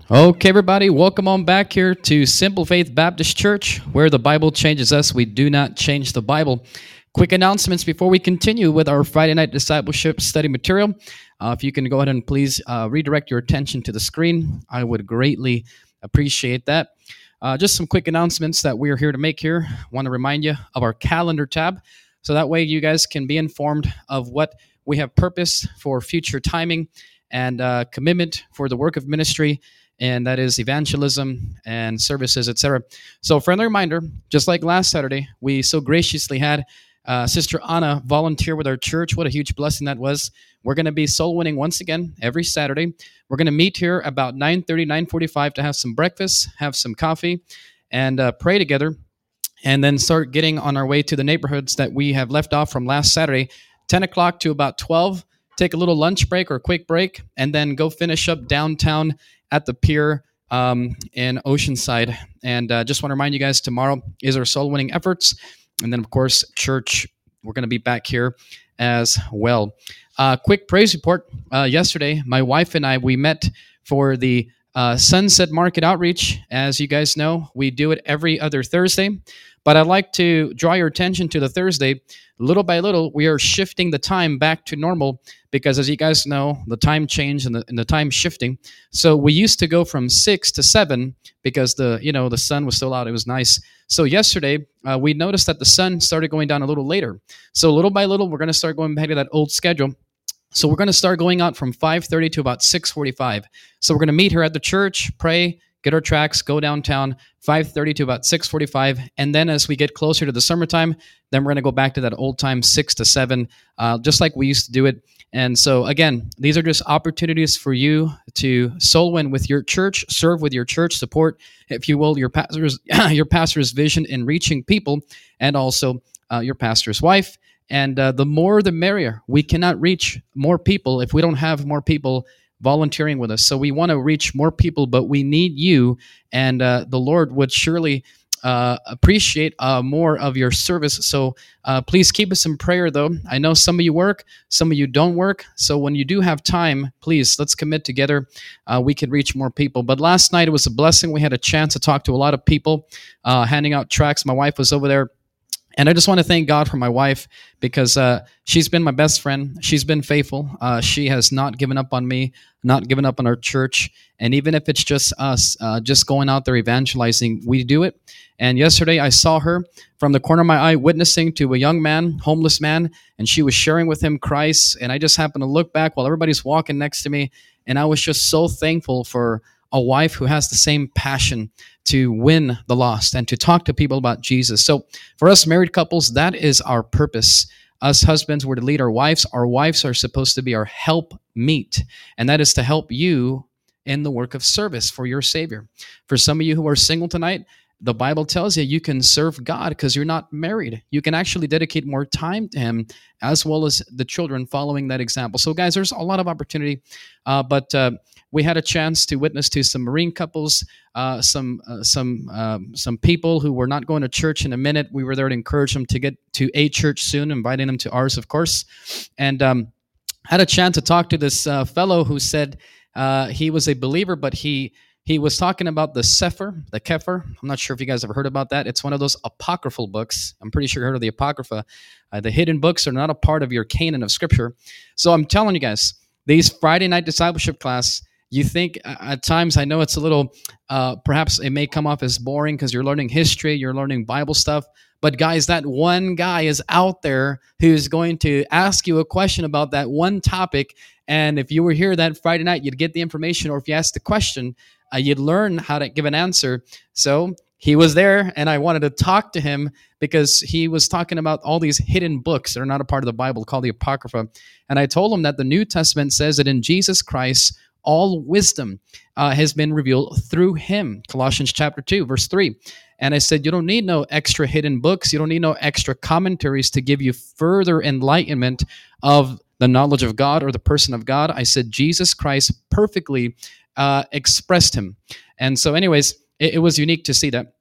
Okay, everybody, welcome on back here to Simple Faith Baptist Church, where the Bible changes us. We do not change the Bible. Quick announcements before we continue with our Friday night discipleship study material. If you can go ahead and please redirect your attention to the screen, I would greatly appreciate that. Just some quick announcements that we are here to make here. I want to remind you of our calendar tab, so that way you guys can be informed of what we have purpose for future timing and commitment for the work of ministry, and that is evangelism and services, etc. So, friendly reminder, just like last Saturday, we so graciously had Sister Anna volunteer with our church. What a huge blessing that was. We're going to be soul winning once again every Saturday. We're going to meet here about 9:30, 9:45 to have some breakfast, have some coffee, and pray together, and then start getting on our way to the neighborhoods that we have left off from last Saturday, 10 o'clock to about 12. Take a little lunch break or a quick break, and then go finish up downtown at the pier in Oceanside. And just want to remind you guys, tomorrow is our soul winning efforts. And then, of course, church, we're going to be back here as well. Quick praise report. Yesterday, my wife and I, we met for the Sunset Market Outreach. As you guys know, we do it every other Thursday. But I'd like to draw your attention to the Thursday. Little by little, we are shifting the time back to normal because, as you guys know, the time change and the time shifting. So we used to go from 6 to 7 because the sun was still out. It was nice. So yesterday, we noticed that the sun started going down a little later. So little by little, we're going to start going back to that old schedule. So we're going to start going out from 5:30 to about 6:45. So we're going to meet here at the church, pray, get our tracks, go downtown, 5:30 to about 6:45. And then as we get closer to the summertime, then we're going to go back to that old time 6 to 7, just like we used to do it. And so, again, these are just opportunities for you to soul win with your church, serve with your church, support, if you will, your pastor's vision in reaching people, and also your pastor's wife. And the more, the merrier. We cannot reach more people if we don't have more people volunteering with us. So we want to reach more people, but we need you, and the Lord would surely appreciate more of your service. So please keep us in prayer, though. I know some of you work, some of you don't work. So when you do have time, please, let's commit together. We can reach more people. But last night, it was a blessing. We had a chance to talk to a lot of people, handing out tracts. My wife was over there. And I just want to thank God for my wife, because she's been my best friend. She's been faithful. She has not given up on me, not given up on our church. And even if it's just us, just going out there evangelizing, we do it. And yesterday I saw her from the corner of my eye witnessing to a young man, homeless man, and she was sharing with him Christ. And I just happened to look back while everybody's walking next to me, and I was just so thankful for a wife who has the same passion to win the lost and to talk to people about Jesus. So for us married couples, that is our purpose. Us husbands were to lead our wives. Our wives are supposed to be our help meet, and that is to help you in the work of service for your Savior. For some of you who are single tonight, the Bible tells you you can serve God because you're not married. You can actually dedicate more time to Him, as well as the children following that example. So guys, there's a lot of opportunity, but we had a chance to witness to some Marine couples, some people who were not going to church in a minute. We were there to encourage them to get to a church soon, inviting them to ours, of course. And had a chance to talk to this fellow who said he was a believer, but he was talking about the Kephar. I'm not sure if you guys have heard about that. It's one of those apocryphal books. I'm pretty sure you heard of the Apocrypha. The hidden books are not a part of your canon of Scripture. So I'm telling you guys, these Friday night discipleship class, you think at times, I know it's a little, perhaps it may come off as boring because you're learning history, you're learning Bible stuff. But guys, that one guy is out there who's going to ask you a question about that one topic. And if you were here that Friday night, you'd get the information, or if you asked the question, you'd learn how to give an answer. So he was there, and I wanted to talk to him because he was talking about all these hidden books that are not a part of the Bible called the Apocrypha. And I told him that the New Testament says that in Jesus Christ, all wisdom has been revealed through him. Colossians chapter 2, verse 3. And I said, you don't need no extra hidden books. You don't need no extra commentaries to give you further enlightenment of the knowledge of God or the person of God. I said, Jesus Christ perfectly expressed him. And so anyways, it was unique to see that.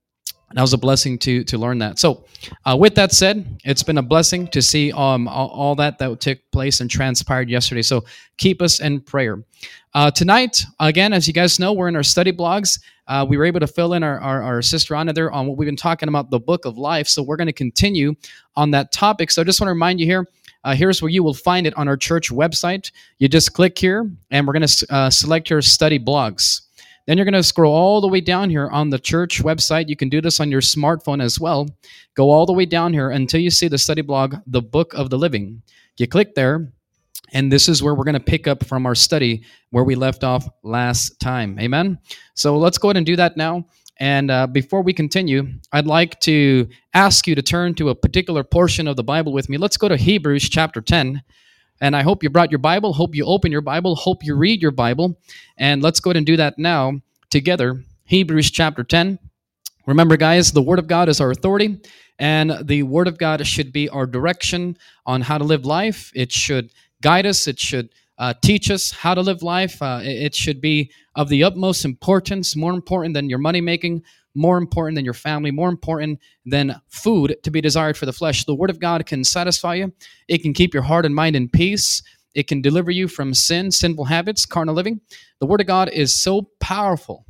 That was a blessing to learn that. So, with that said, it's been a blessing to see all that took place and transpired yesterday. So, keep us in prayer. Tonight, again, as you guys know, we're in our study blogs. We were able to fill in our sister Anna there on what we've been talking about, the book of life. So, we're going to continue on that topic. So, I just want to remind you here. Here's where you will find it on our church website. You just click here, and we're going to select your study blogs. Then you're going to scroll all the way down here on the church website. You can do this on your smartphone as well. Go all the way down here until you see the study blog, The Book of the Living. You click there, and this is where we're going to pick up from our study where we left off last time. Amen? So let's go ahead and do that now. And before we continue, I'd like to ask you to turn to a particular portion of the Bible with me. Let's go to Hebrews chapter 10. And I hope you brought your Bible, hope you open your Bible, hope you read your Bible. And let's go ahead and do that now together. Hebrews chapter 10. Remember, guys, the Word of God is our authority, and the Word of God should be our direction on how to live life. It should guide us. It should teach us how to live life. It should be of the utmost importance, more important than your money making, more important than your family, more important than food to be desired for the flesh. The Word of God can satisfy you. It can keep your heart and mind in peace. It can deliver you from sin, sinful habits, carnal living. The Word of God is so powerful.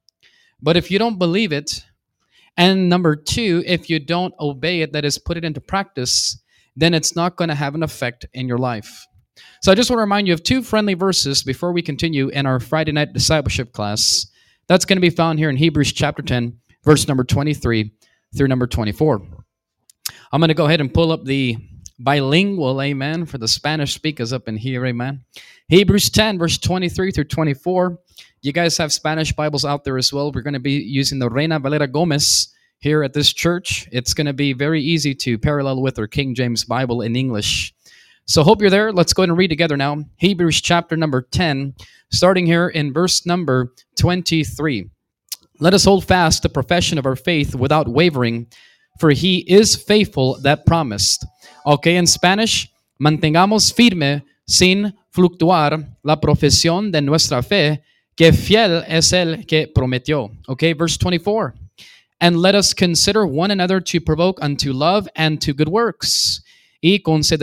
But if you don't believe it, and number two, if you don't obey it, that is, put it into practice, then it's not going to have an effect in your life. So I just want to remind you of two friendly verses before we continue in our Friday night discipleship class. That's going to be found here in Hebrews chapter 10, verse number 23 through number 24. I'm going to go ahead and pull up the bilingual, amen, for the Spanish speakers up in here, amen. Hebrews 10, verse 23 through 24. You guys have Spanish Bibles out there as well. We're going to be using the Reina Valera Gomez here at this church. It's going to be very easy to parallel with our King James Bible in English. So hope you're there. Let's go ahead and read together now. Hebrews chapter number 10, starting here in verse number 23. Let us hold fast the profession of our faith without wavering, for he is faithful that promised. Okay, in Spanish, mantengamos firme sin fluctuar la profesión de nuestra fe, que fiel es el que prometió. Okay, verse 24. And let us consider one another to provoke unto love and to good works, y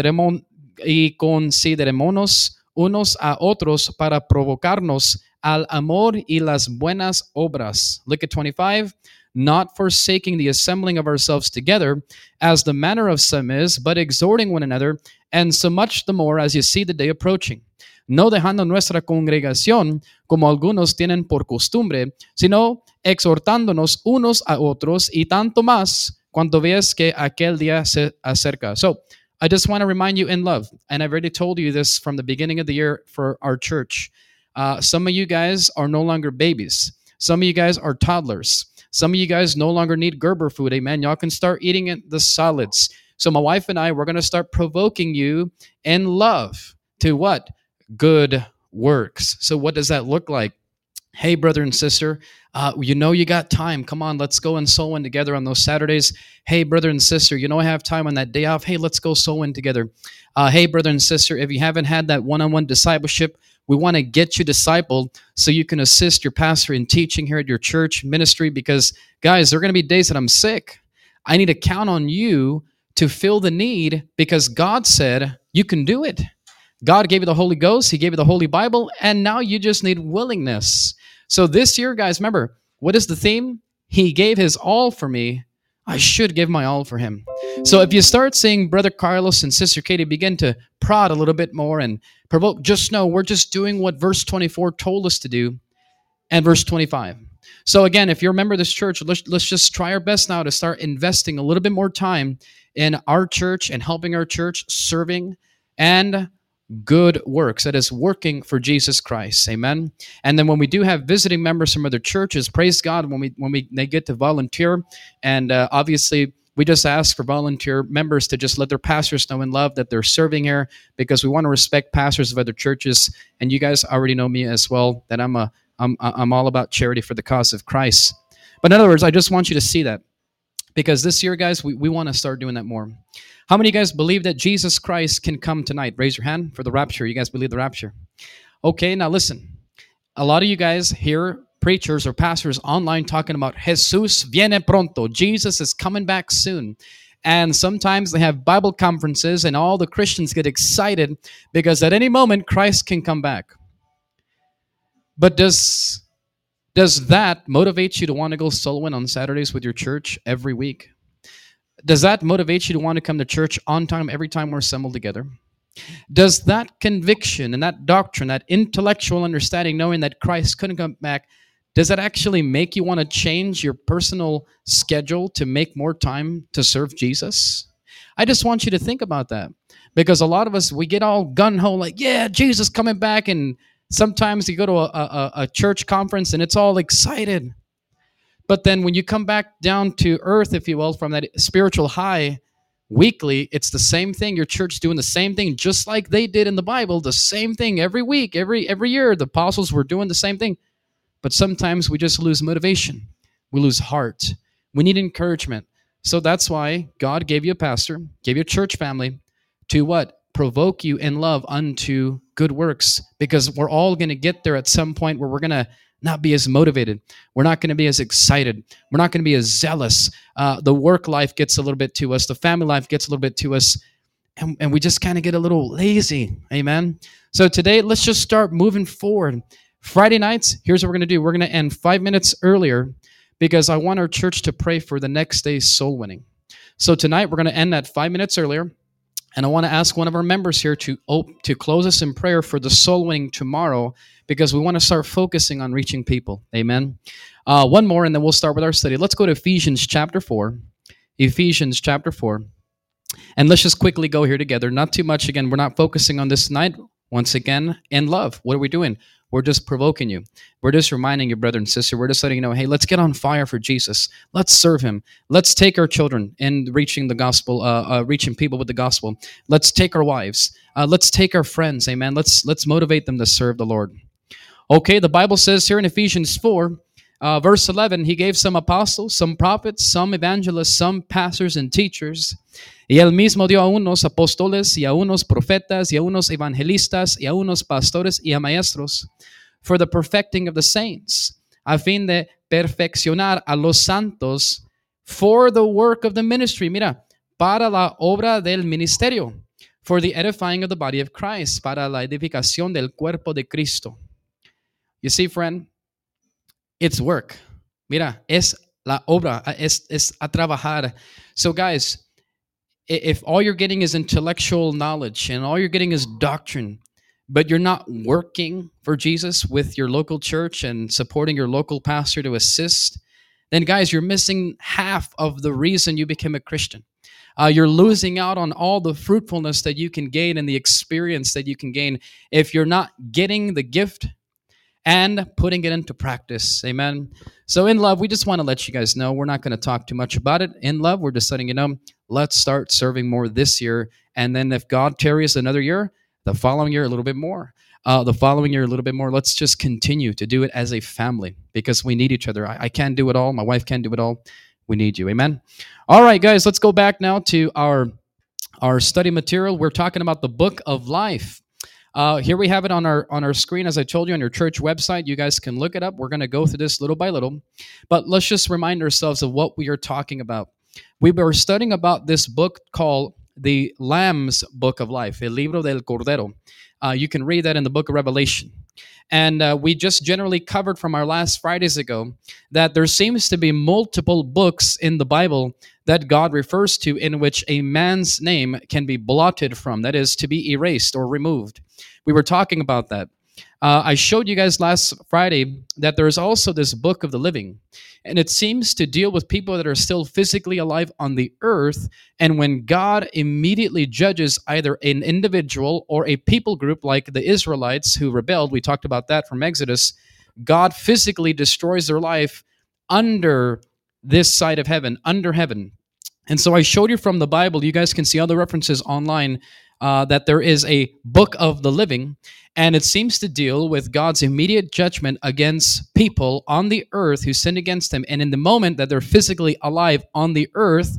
considerémonos unos a otros para provocarnos al amor y las buenas obras. Look at 25. Not forsaking the assembling of ourselves together, as the manner of some is, but exhorting one another, and so much the more as you see the day approaching. No dejando nuestra congregación, como algunos tienen por costumbre, sino exhortándonos unos a otros, y tanto más cuanto ves que aquel día se acerca. So, I just want to remind you in love, and I've already told you this from the beginning of the year for our church. Some of you guys are no longer babies. Some of you guys are toddlers. Some of you guys no longer need Gerber food, amen. Y'all can start eating the solids. So my wife and I, we're going to start provoking you in love to what? Good works. So what does that look like? Hey, brother and sister, you know you got time. Come on, let's go and soul in together on those Saturdays. Hey, brother and sister, you know I have time on that day off. Hey, let's go soul in together. Hey, brother and sister, if you haven't had that one-on-one discipleship, we want to get you discipled so you can assist your pastor in teaching here at your church ministry because, guys, there are going to be days that I'm sick. I need to count on you to fill the need because God said you can do it. God gave you the Holy Ghost. He gave you the Holy Bible, and now you just need willingness. So this year, guys, remember, what is the theme? He gave his all for me. I should give my all for him. So if you start seeing Brother Carlos and Sister Katie begin to prod a little bit more and provoke, just know we're just doing what verse 24 told us to do and verse 25. So again, if you're a member of this church, let's just try our best now to start investing a little bit more time in our church and helping our church, serving and good works, that is working for Jesus Christ. Amen. And then when we do have visiting members from other churches, praise God when they get to volunteer. And obviously we just ask for volunteer members to just let their pastors know in love that they're serving here because we want to respect pastors of other churches. And you guys already know me as well, that I'm all about charity for the cause of Christ. But in other words, I just want you to see that because this year, guys, we want to start doing that more. How many of you guys believe that Jesus Christ can come tonight? Raise your hand for the rapture. You guys believe the rapture? Okay, now listen. A lot of you guys here preachers or pastors online talking about Jesus viene pronto. Jesus is coming back soon. And sometimes they have Bible conferences and all the Christians get excited because at any moment Christ can come back. But does that motivate you to want to go soul win on Saturdays with your church every week? Does that motivate you to want to come to church on time every time we're assembled together? Does that conviction and that doctrine, that intellectual understanding, knowing that Christ couldn't come back, does that actually make you want to change your personal schedule to make more time to serve Jesus? I just want you to think about that, because a lot of us, we get all gung-ho like, yeah, Jesus coming back, and sometimes you go to a church conference and it's all excited. But then when you come back down to earth, if you will, from that spiritual high weekly, it's the same thing. Your church doing the same thing, just like they did in the Bible, the same thing every week, every year. The apostles were doing the same thing. But sometimes we just lose motivation. We lose heart. We need encouragement. So that's why God gave you a pastor, gave you a church family to what? Provoke you in love unto good works. Because we're all going to get there at some point where we're going to not be as motivated. We're not going to be as excited. We're not going to be as zealous. The work life gets a little bit to us. The family life gets a little bit to us. And we just kind of get a little lazy. Amen. So today, let's just start moving forward. Friday nights, here's what we're going to do. We're going to end 5 minutes earlier because I want our church to pray for the next day's soul winning. So tonight, we're going to end at 5 minutes earlier. And I want to ask one of our members here to close us in prayer for the soul winning tomorrow, because we want to start focusing on reaching people. Amen. One more, and then we'll start with our study. Let's go to Ephesians chapter 4. Ephesians chapter 4. And let's just quickly go here together. Not too much. Again, we're not focusing on this tonight. Once again, in love. What are we doing? We're just provoking you. We're just reminding you, brother and sister. We're just letting you know, hey, let's get on fire for Jesus. Let's serve him. Let's take our children in reaching the gospel, reaching people with the gospel. Let's take our wives. Let's take our friends. Amen. Let's motivate them to serve the Lord. Okay, the Bible says here in Ephesians 4, verse 11, he gave some apostles, some prophets, some evangelists, some pastors and teachers. Y él mismo dio a unos apóstoles y a unos profetas y a unos evangelistas y a unos pastores y a maestros for the perfecting of the saints, a fin de perfeccionar a los santos for the work of the ministry. Mira, para la obra del ministerio, for the edifying of the body of Christ, para la edificación del cuerpo de Cristo. You see, friend, it's work. Mira, es la obra, es a trabajar. So guys, if all you're getting is intellectual knowledge and all you're getting is doctrine, but you're not working for Jesus with your local church and supporting your local pastor to assist, then guys, you're missing half of the reason you became a Christian. You're losing out on all the fruitfulness that you can gain and the experience that you can gain if you're not getting the gift and putting it into practice. Amen. So in love, we just want to let you guys know, we're not going to talk too much about it. In love, we're just letting you know, let's start serving more this year. And then if God tarries another year, the following year, a little bit more. The following year, a little bit more. Let's just continue to do it as a family because we need each other. I can't do it all. My wife can't do it all. We need you. Amen. All right, guys, let's go back now to our study material. We're talking about the book of life. Here we have it on our screen, as I told you, on your church website. You guys can look it up. We're going to go through this little by little. But let's just remind ourselves of what we are talking about. We were studying about this book called the Lamb's Book of Life, El Libro del Cordero. You can read that in the book of Revelation. And we just generally covered from our last Fridays ago that there seems to be multiple books in the Bible that God refers to in which a man's name can be blotted from, that is, to be erased or removed. We were talking about that. I showed you guys last Friday that there is also this book of the living, and it seems to deal with people that are still physically alive on the earth, and when God immediately judges either an individual or a people group like the Israelites who rebelled, we talked about that from Exodus, God physically destroys their life under this side of heaven, under heaven. And so I showed you from the Bible, you guys can see other references online, that there is a book of the living, and it seems to deal with God's immediate judgment against people on the earth who sinned against him. And in the moment that they're physically alive on the earth,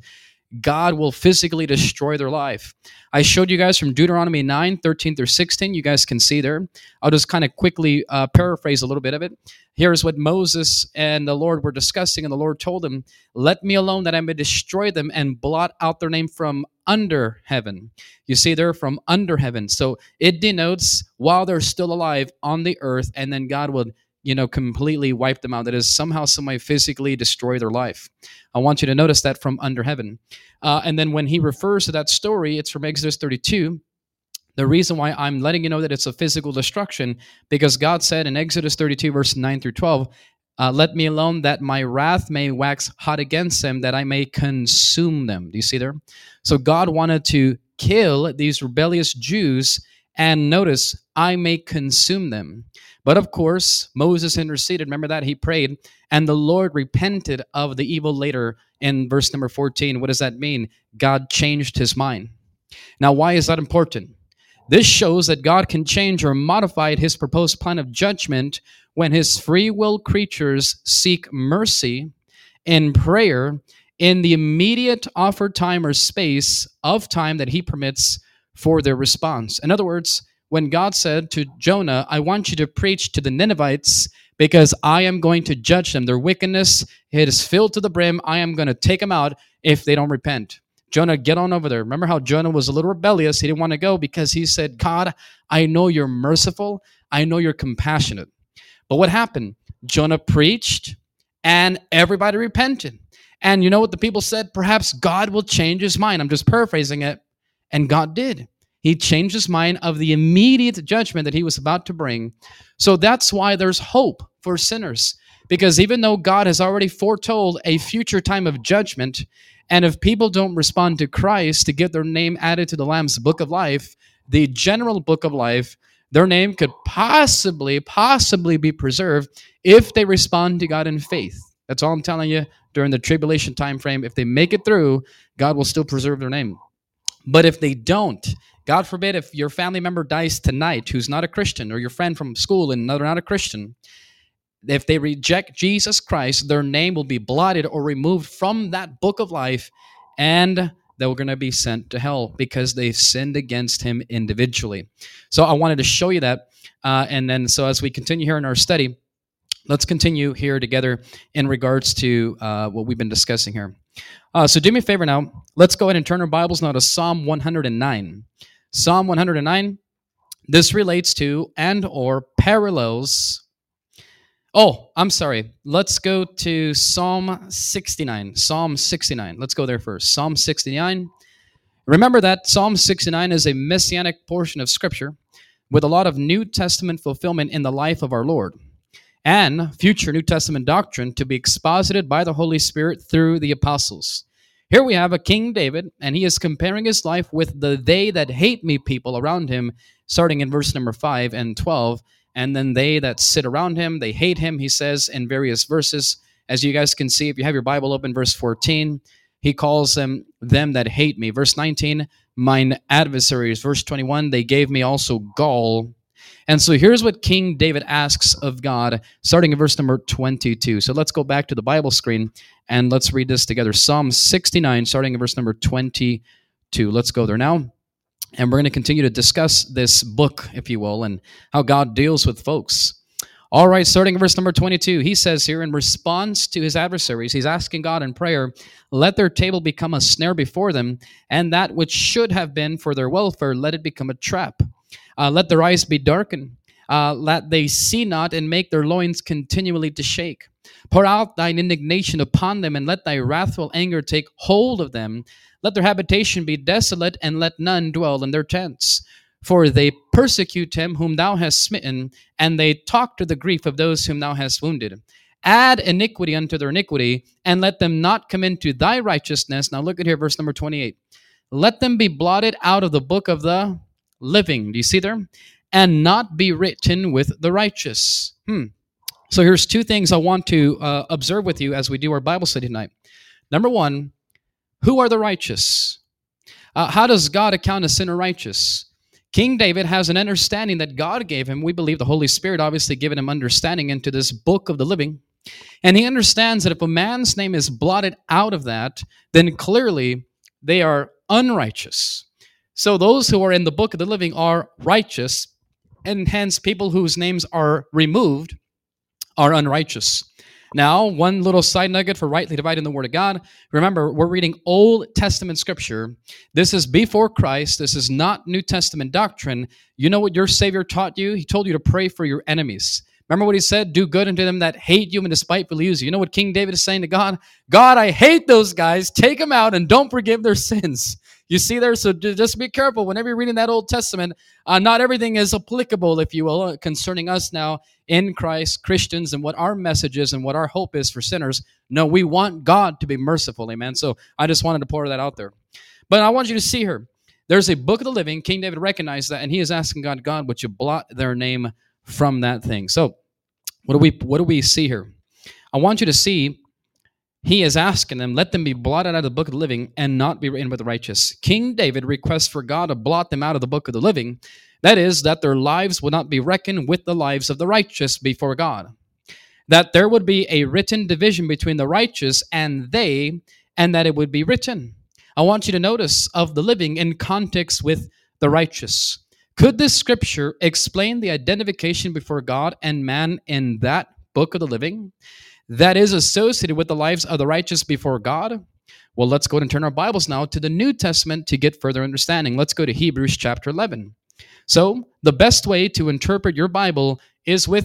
God will physically destroy their life. I showed you guys from Deuteronomy 9, 13 through 16. You guys can see there. I'll just kind of quickly paraphrase a little bit of it. Here's what Moses and the Lord were discussing, and the Lord told him, "Let me alone that I may destroy them and blot out their name from under heaven." You see, they're from under heaven. So it denotes while they're still alive on the earth, and then God would completely wipe them out. That is, somehow, some way, physically destroy their life. I want you to notice that from under heaven. And then when he refers to that story, it's from Exodus 32. The reason why I'm letting you know that it's a physical destruction, because God said in Exodus 32, verse 9 through 12, "Let me alone that my wrath may wax hot against them, that I may consume them." Do you see there? So God wanted to kill these rebellious Jews, and notice, "I may consume them." But of course, Moses interceded. Remember that? He prayed, and the Lord repented of the evil later in verse number 14. What does that mean? God changed his mind. Now, why is that important? This shows that God can change or modify his proposed plan of judgment when his free will creatures seek mercy in prayer in the immediate offered time or space of time that he permits for their response. In other words, when God said to Jonah, "I want you to preach to the Ninevites because I am going to judge them. Their wickedness, it is filled to the brim. I am going to take them out if they don't repent." Jonah, get on over there. Remember how Jonah was a little rebellious. He didn't want to go because he said, "God, I know you're merciful. I know you're compassionate." But what happened? Jonah preached and everybody repented. And you know what the people said? Perhaps God will change his mind. I'm just paraphrasing it. And God did. He changed his mind of the immediate judgment that he was about to bring. So that's why there's hope for sinners. Because even though God has already foretold a future time of judgment, and if people don't respond to Christ to get their name added to the Lamb's book of life, the general book of life, their name could possibly be preserved if they respond to God in faith. That's all I'm telling you during the tribulation time frame. If they make it through, God will still preserve their name. But if they don't, God forbid, if your family member dies tonight who's not a Christian, or your friend from school and they're not a Christian, if they reject Jesus Christ, their name will be blotted or removed from that book of life, and they're going to be sent to hell because they've sinned against him individually. So I wanted to show you that. And then, so as we continue here in our study, let's continue here together in regards to what we've been discussing here. So do me a favor now. Let's go ahead and turn our Bibles now to Psalm 109. Psalm 109, this relates to and or parallels. Oh, I'm sorry. Let's go to Psalm 69. Psalm 69. Let's go there first. Psalm 69. Remember that Psalm 69 is a messianic portion of Scripture with a lot of New Testament fulfillment in the life of our Lord, and future New Testament doctrine to be exposited by the Holy Spirit through the apostles. Here we have a King David, and he is comparing his life with the "they that hate me" people around him, starting in verse number 5 and 12. And then "they that sit around him, they hate him," he says in various verses. As you guys can see, if you have your Bible open, verse 14, he calls them that hate me. Verse 19, "mine adversaries." Verse 21, "they gave me also gall." And so here's what King David asks of God, starting in verse number 22. So let's go back to the Bible screen and let's read this together. Psalm 69, starting in verse number 22. Let's go there now. And we're going to continue to discuss this book, if you will, and how God deals with folks. All right, starting in verse number 22, he says here, in response to his adversaries, he's asking God in prayer, "Let their table become a snare before them, and that which should have been for their welfare, let it become a trap. Let their eyes be darkened, let they see not, and make their loins continually to shake. Pour out thine indignation upon them, and let thy wrathful anger take hold of them. Let their habitation be desolate, and let none dwell in their tents. For they persecute him whom thou hast smitten, and they talk to the grief of those whom thou hast wounded. Add iniquity unto their iniquity, and let them not come into thy righteousness." Now look at here, verse number 28. "Let them be blotted out of the book of the living." Do you see there? "And not be written with the righteous." So here's two things I want to observe with you as we do our Bible study tonight. Number one, who are the righteous? How does God account a sinner righteous? King David has an understanding that God gave him. We believe the Holy Spirit obviously given him understanding into this book of the living. And he understands that if a man's name is blotted out of that, then clearly they are unrighteous. So those who are in the book of the living are righteous, and hence people whose names are removed are unrighteous. Now, one little side nugget for rightly dividing the word of God. Remember, we're reading Old Testament scripture. This is before Christ. This is not New Testament doctrine. You know what your Savior taught you? He told you to pray for your enemies. Remember what he said? Do good unto them that hate you and despitefully use you. You know what King David is saying to God? God, I hate those guys. Take them out and don't forgive their sins. You see there? So just be careful. Whenever you're reading that Old Testament, not everything is applicable, if you will, concerning us now in Christ, Christians, and what our message is and what our hope is for sinners. No, we want God to be merciful, amen? So I just wanted to pour that out there. But I want you to see here. There's a book of the living. King David recognized that, and he is asking God, God, would you blot their name from that thing? So what do we see here? I want you to see he is asking them, let them be blotted out of the book of the living and not be written with the righteous. King David requests for God to blot them out of the book of the living. That is, that their lives would not be reckoned with the lives of the righteous before God. That there would be a written division between the righteous and they, and that it would be written. I want you to notice of the living in context with the righteous. Could this scripture explain the identification before God and man in that book of the living that is associated with the lives of the righteous before God? Well, let's go and turn our Bibles now to the New Testament to get further understanding. Let's go to Hebrews chapter 11. So, the best way to interpret your Bible is with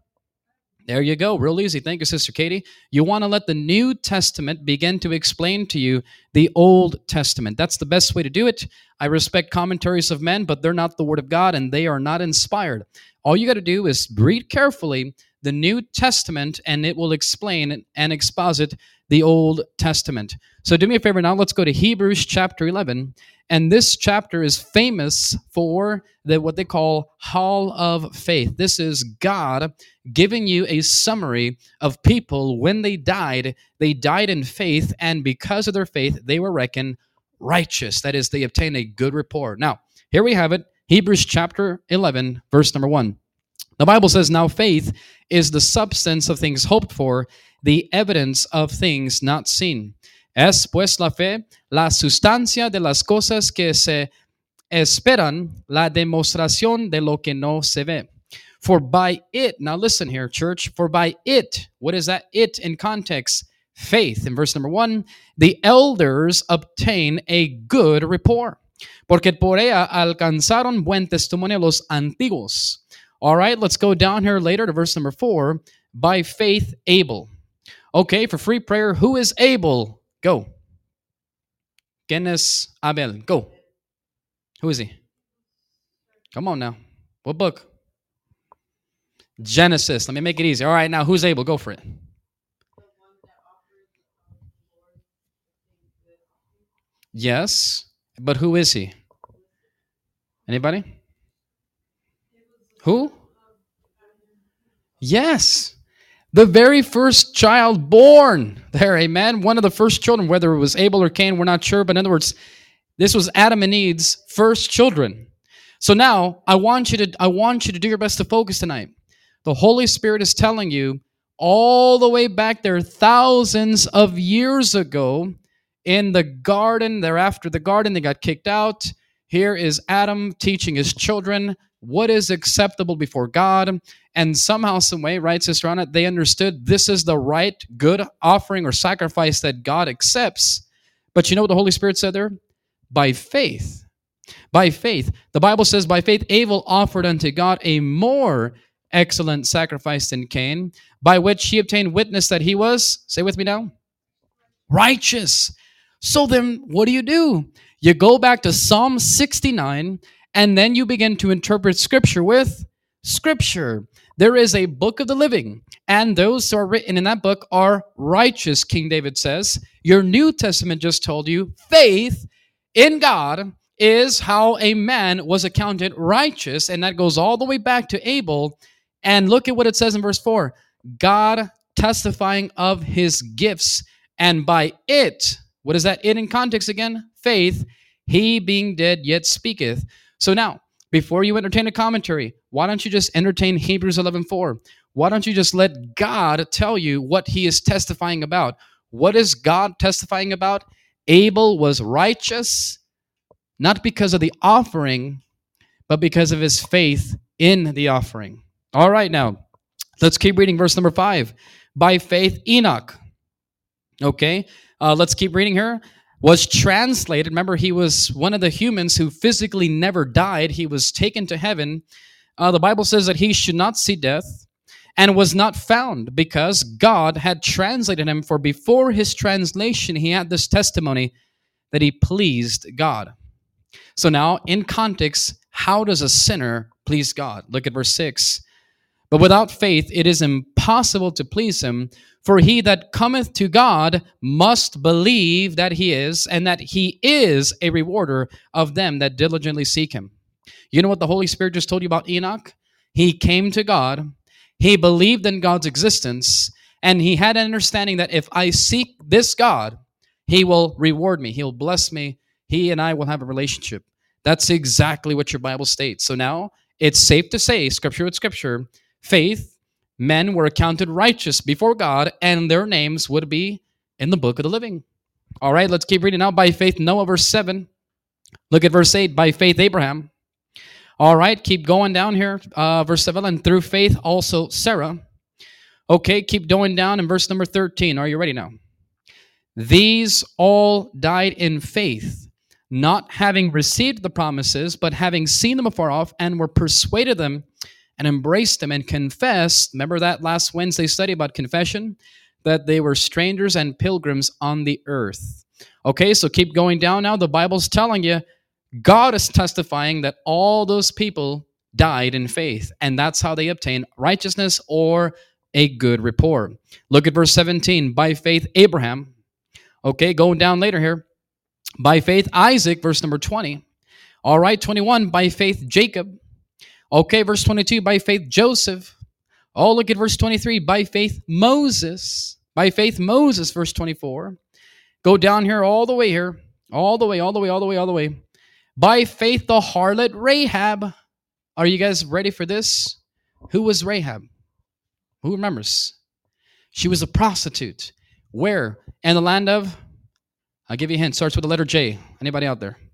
there you go, real easy. Thank you, Sister Katie. You want to let the New Testament begin to explain to you the Old Testament. That's the best way to do it. I respect commentaries of men, but they're not the Word of God, and they are not inspired. All you got to do is read carefully the New Testament, and it will explain and exposit the Old Testament. So do me a favor now, let's go to Hebrews chapter 11. And this chapter is famous for what they call Hall of Faith. This is God giving you a summary of people when they died in faith, and because of their faith, they were reckoned righteous. That is, they obtained a good report. Now, here we have it, Hebrews chapter 11, verse number 1. The Bible says, now faith is the substance of things hoped for, the evidence of things not seen. Es pues la fe, la sustancia de las cosas que se esperan, la demostración de lo que no se ve. For by it, now listen here, church, for by it, what is that it in context? Faith. In verse number 1, the elders obtain a good report, porque por ella alcanzaron buen testimonio los antiguos. All right, let's go down here later to verse number 4. By faith, Abel. Okay, for free prayer, who is Abel? Go. ¿Quién es Abel? Go. Who is he? Come on now. What book? Genesis. Let me make it easy. All right, now who's Abel? Go for it. Yes, but who is he? Anybody? Who? Yes. The very first child born there, amen. One of the first children, whether it was Abel or Cain, we're not sure. But in other words, this was Adam and Eve's first children. So now I want you to do your best to focus tonight. The Holy Spirit is telling you all the way back there, thousands of years ago, in the garden, thereafter the garden, they got kicked out. Here is Adam teaching his children what is acceptable before God. And somehow, some way, right, Sister Anna, they understood this is the right, good offering or sacrifice that God accepts. But you know what the Holy Spirit said there? By faith. By faith. The Bible says, by faith, Abel offered unto God a more excellent sacrifice than Cain, by which he obtained witness that he was, say with me now, righteous. So then, what do? You go back to Psalm 69, and then you begin to interpret Scripture with Scripture. There is a book of the living, and those who are written in that book are righteous, King David says. Your New Testament just told you faith in God is how a man was accounted righteous, and that goes all the way back to Abel. And look at what it says in verse 4. God testifying of his gifts, and by it, what is that it in context again? Faith, he being dead yet speaketh. So now, before you entertain a commentary, why don't you just entertain Hebrews 11:4? Why don't you just let God tell you what he is testifying about? What is God testifying about? Abel was righteous, not because of the offering, but because of his faith in the offering. All right, now, let's keep reading verse number 5. By faith, Enoch. Okay, let's keep reading here. Was translated. Remember, he was one of the humans who physically never died. He was taken to heaven. The Bible says that he should not see death and was not found because God had translated him. For before his translation, he had this testimony that he pleased God. So now, in context, how does a sinner please God? Look at verse 6. But without faith it is impossible to please him, for he that cometh to God must believe that he is, and that he is a rewarder of them that diligently seek him. You know what the Holy Spirit just told you about Enoch? He came to God, he believed in God's existence, and he had an understanding that if I seek this God, he will reward me, he'll bless me, he and I will have a relationship. That's exactly what your Bible states. So now it's safe to say, scripture with scripture, faith, men were accounted righteous before God, and their names would be in the book of the living. All right, let's keep reading now. By faith, Noah, verse 7. Look at verse 8. By faith, Abraham. All right, keep going down here. Verse 7. And through faith, also Sarah. Okay, keep going down in verse number 13. Are you ready now? These all died in faith, not having received the promises, but having seen them afar off, and were persuaded them, and embraced them, and confessed. Remember that last Wednesday study about confession? That they were strangers and pilgrims on the earth. Okay, so keep going down now. The Bible's telling you, God is testifying that all those people died in faith, and that's how they obtained righteousness or a good report. Look at verse 17. By faith, Abraham. Okay, going down later here. By faith, Isaac, verse number 20. All right, 21. By faith, Jacob. Okay, verse 22, by faith, Joseph. Oh, look at verse 23, by faith, Moses. By faith, Moses, verse 24. Go down here, all the way here. All the way. By faith, the harlot Rahab. Are you guys ready for this? Who was Rahab? Who remembers? She was a prostitute. Where? In the land of? I'll give you a hint. Starts with the letter J. Anybody out there?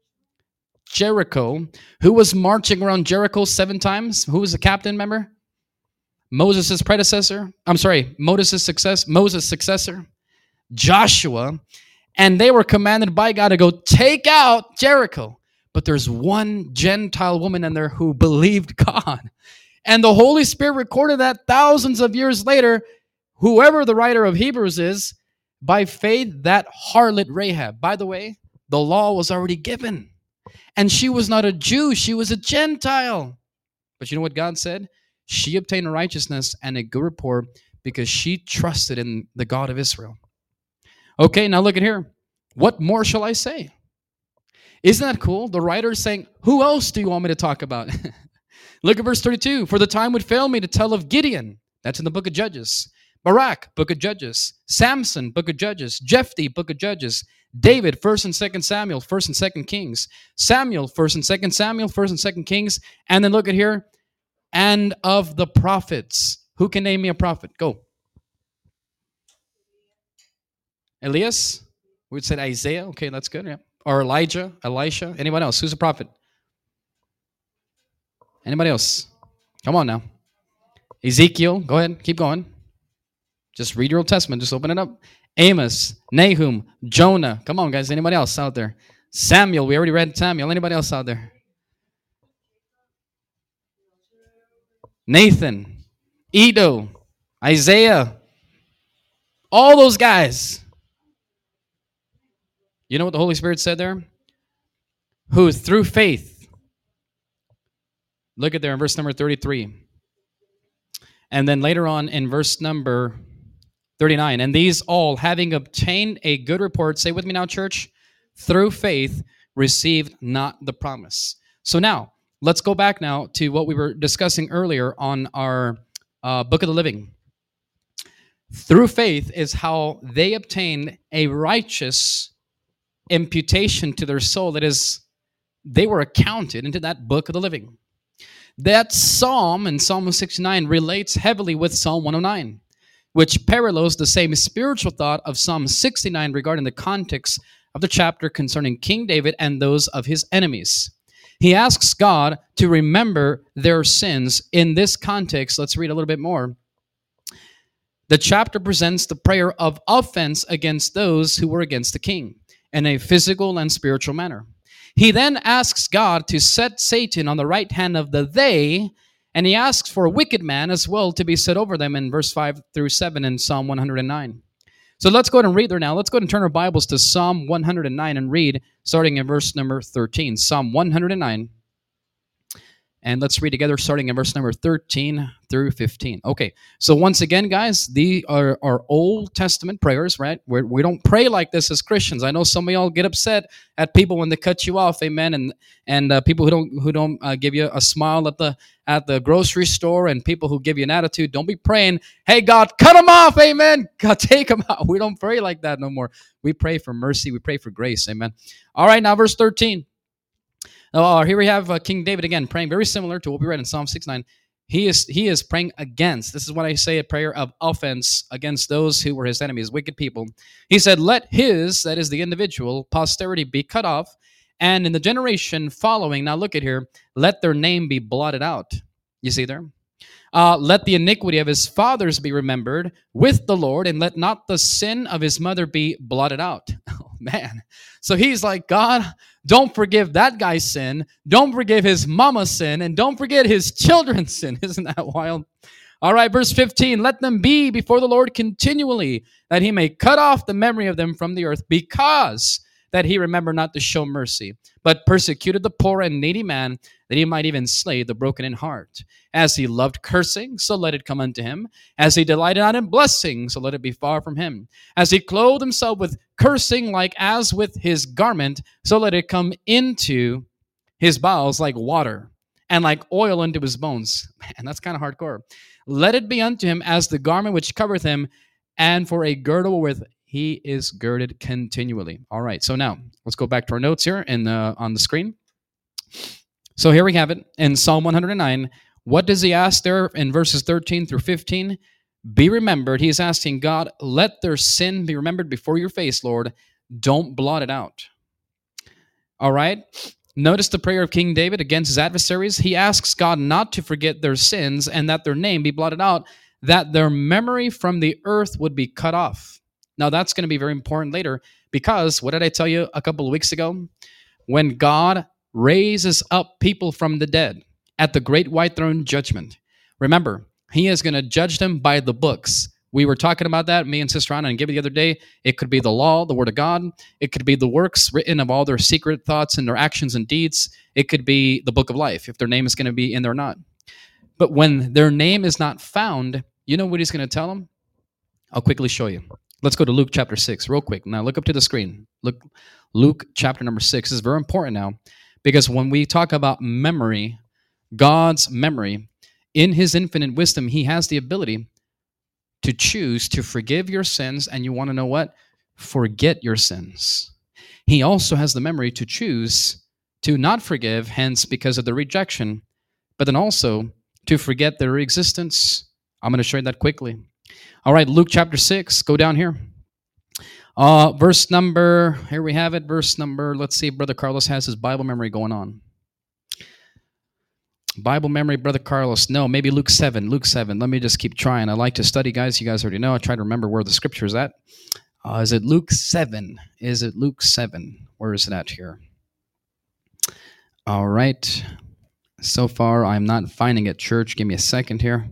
Jericho. Who was marching around Jericho 7 times? Who was the captain, remember? Moses' predecessor. Moses' successor. Joshua. And they were commanded by God to go take out Jericho. But there's one Gentile woman in there who believed God. And the Holy Spirit recorded that thousands of years later, whoever the writer of Hebrews is, by faith, that harlot Rahab. By the way, the law was already given. And she was not a Jew, she was a Gentile. But you know what God said? She obtained a righteousness and a good report because she trusted in the God of Israel. Okay, now look at here. What more shall I say? Isn't that cool? The writer is saying, who else do you want me to talk about? Look at verse 32. For the time would fail me to tell of Gideon. That's in the book of Judges. Barak, book of Judges. Samson, book of Judges. Jephthah, book of Judges. David, 1st and 2nd Samuel, 1st and 2nd Kings. Samuel, 1st and 2nd Samuel, 1st and 2nd Kings. And then look at here. And of the prophets. Who can name me a prophet? Go. Elias? We said Isaiah. Okay, that's good. Yeah. Or Elijah, Elisha. Anyone else? Who's a prophet? Anybody else? Come on now. Ezekiel. Go ahead. Keep going. Just read your Old Testament. Just open it up. Amos, Nahum, Jonah. Come on, guys. Anybody else out there? Samuel. We already read Samuel. Anybody else out there? Nathan, Edo, Isaiah. All those guys. You know what the Holy Spirit said there? Who through faith. Look at there in verse number 33. And then later on in verse number 39. And these all, having obtained a good report, say with me now, church, through faith, received not the promise. So now, let's go back now to what we were discussing earlier on our Book of the Living. Through faith is how they obtained a righteous imputation to their soul. That is, they were accounted into that Book of the Living. That psalm in Psalm 69 relates heavily with Psalm 109, which parallels the same spiritual thought of Psalm 69 regarding the context of the chapter concerning King David and those of his enemies. He asks God to remember their sins. In this context, let's read a little bit more. The chapter presents the prayer of offense against those who were against the king in a physical and spiritual manner. He then asks God to set Satan on the right hand of the they, and he asks for a wicked man as well to be set over them in verse 5 through 7 in Psalm 109. So let's go ahead and read there now. Let's go ahead and turn our Bibles to Psalm 109 and read starting in verse number 13. Psalm 109. And let's read together starting in verse number 13 through 15. Okay, so once again, guys, these are our Old Testament prayers, right? We don't pray like this as Christians. I know some of y'all get upset at people when they cut you off, amen, and people who don't give you a smile at the grocery store, and people who give you an attitude. Don't be praying, hey, God, cut them off, amen. God, take them out. We don't pray like that no more. We pray for mercy. We pray for grace, amen. All right, now verse 13. Oh, here we have King David again praying very similar to what we read in Psalm 69. He is praying against. This is what I say, a prayer of offense against those who were his enemies, wicked people. He said, let his, that is the individual, posterity be cut off, and in the generation following, now look at here, let their name be blotted out. You see there? Let the iniquity of his fathers be remembered with the Lord, and let not the sin of his mother be blotted out. Oh, man. So he's like, God, don't forgive that guy's sin. Don't forgive his mama's sin. And don't forget his children's sin. Isn't that wild? All right, verse 15. Let them be before the Lord continually, that he may cut off the memory of them from the earth, because that he remembered not to show mercy, but persecuted the poor and needy man, that he might even slay the broken in heart. As he loved cursing, so let it come unto him. As he delighted not in blessing, so let it be far from him. As he clothed himself with cursing like as with his garment, so let it come into his bowels like water, and like oil into his bones. Man, that's kind of hardcore. Let it be unto him as the garment which covereth him, and for a girdle with he is girded continually. All right, so now let's go back to our notes here on the screen. So here we have it in Psalm 109. What does he ask there in verses 13 through 15? Be remembered. He's asking God, let their sin be remembered before your face, Lord. Don't blot it out. All right. Notice the prayer of King David against his adversaries. He asks God not to forget their sins and that their name be blotted out, that their memory from the earth would be cut off. Now, that's going to be very important later, because what did I tell you a couple of weeks ago? When God raises up people from the dead at the great white throne judgment, remember, he is going to judge them by the books. We were talking about that, me and Sister Anna, and Gibby the other day. It could be the law, the word of God. It could be the works written of all their secret thoughts and their actions and deeds. It could be the book of life, if their name is going to be in there or not. But when their name is not found, you know what he's going to tell them? I'll quickly show you. Let's go to Luke chapter 6 real quick. Now look up to the screen. Look, Luke chapter number 6 is very important now, because when we talk about memory, God's memory, in his infinite wisdom, he has the ability to choose to forgive your sins, and you want to know what? Forget your sins. He also has the memory to choose to not forgive, hence because of the rejection, but then also to forget their existence. I'm going to show you that quickly. All right, Luke chapter 6, go down here. Verse number, here we have it, verse number, let's see, Brother Carlos has his Bible memory going on. Bible memory, Brother Carlos. No, maybe Luke 7. Luke 7. Let me just keep trying. I like to study, guys. You guys already know. I try to remember where the scripture is at. Is it Luke 7? Is it Luke 7? Where is it at here? All right. So far, I'm not finding it, church. Give me a second here.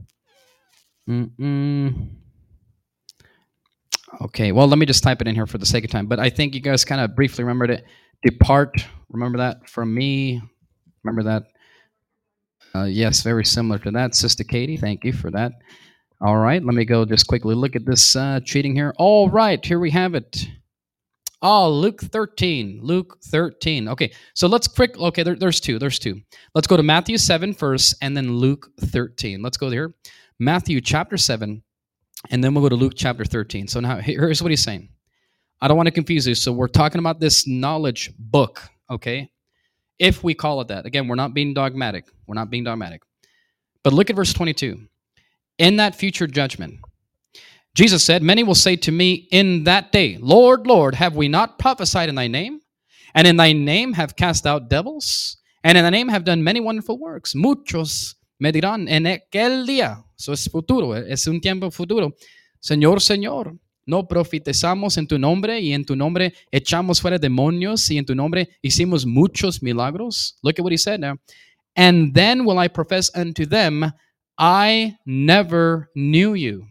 Okay, well, let me just type it in here for the sake of time. But I think you guys kind of briefly remembered it. Depart. Remember that from me. Remember that? Yes, very similar to that. Sister Katie, thank you for that. All right, let me go just quickly look at this cheating here. All right, here we have it. Oh, Luke 13. Luke 13. Okay, so let's there's two. Let's go to Matthew 7 first, and then Luke 13. Let's go there. Matthew chapter 7, and then we'll go to Luke chapter 13. So now here's what he's saying. I don't want to confuse you. So we're talking about this knowledge book, okay? If we call it that. Again, we're not being dogmatic. But look at verse 22. In that future judgment, Jesus said, many will say to me in that day, Lord, Lord, have we not prophesied in thy name? And in thy name have cast out devils? And in thy name have done many wonderful works. Muchos me dirán en aquel día, eso es futuro, es un tiempo futuro. Señor, Señor, no profetizamos en tu nombre y en tu nombre echamos fuera demonios y en tu nombre hicimos muchos milagros. Look at what he said now. And then will I profess unto them, I never knew you.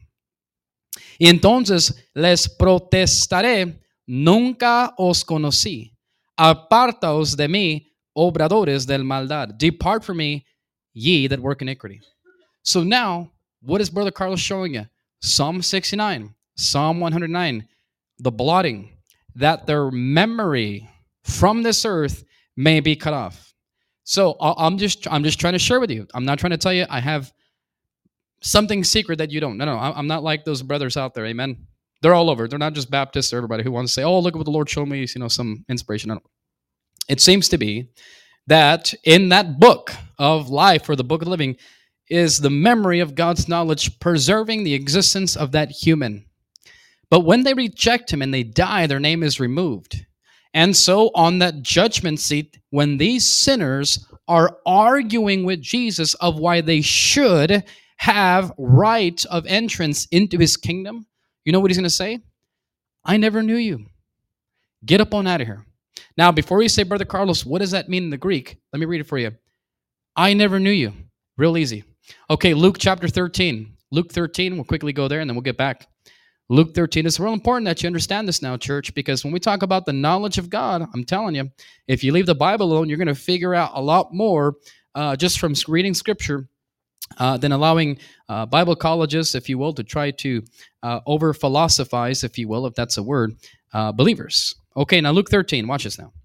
Y entonces les protestaré, nunca os conocí. Apartaos de mí, obradores del maldad. Depart from me, ye that work iniquity. So now, what is Brother Carlos showing you? Psalm 69, Psalm 109, the blotting, that their memory from this earth may be cut off. So I'm just trying to share with you. I'm not trying to tell you I have something secret that you don't. No, I'm not like those brothers out there. Amen. They're all over. They're not just Baptists or everybody who wants to say, "Oh, look at what the Lord showed me." Some inspiration. No. It seems to be that in that book of life or the book of living is the memory of God's knowledge preserving the existence of that human. But when they reject him and they die, their name is removed. And so on that judgment seat, when these sinners are arguing with Jesus of why they should have right of entrance into his kingdom, you know what he's going to say? I never knew you. Get up on out of here. Now, before you say, Brother Carlos, what does that mean in the Greek? Let me read it for you. I never knew you. Real easy. Okay, Luke chapter 13. Luke 13, we'll quickly go there and then we'll get back. Luke 13. It's real important that you understand this now, church, because when we talk about the knowledge of God, I'm telling you, if you leave the Bible alone, you're going to figure out a lot more just from reading Scripture than allowing Bible colleges, if you will, to try to over philosophize, if you will, if that's a word, believers. Okay, now Luke 13. Watch this now.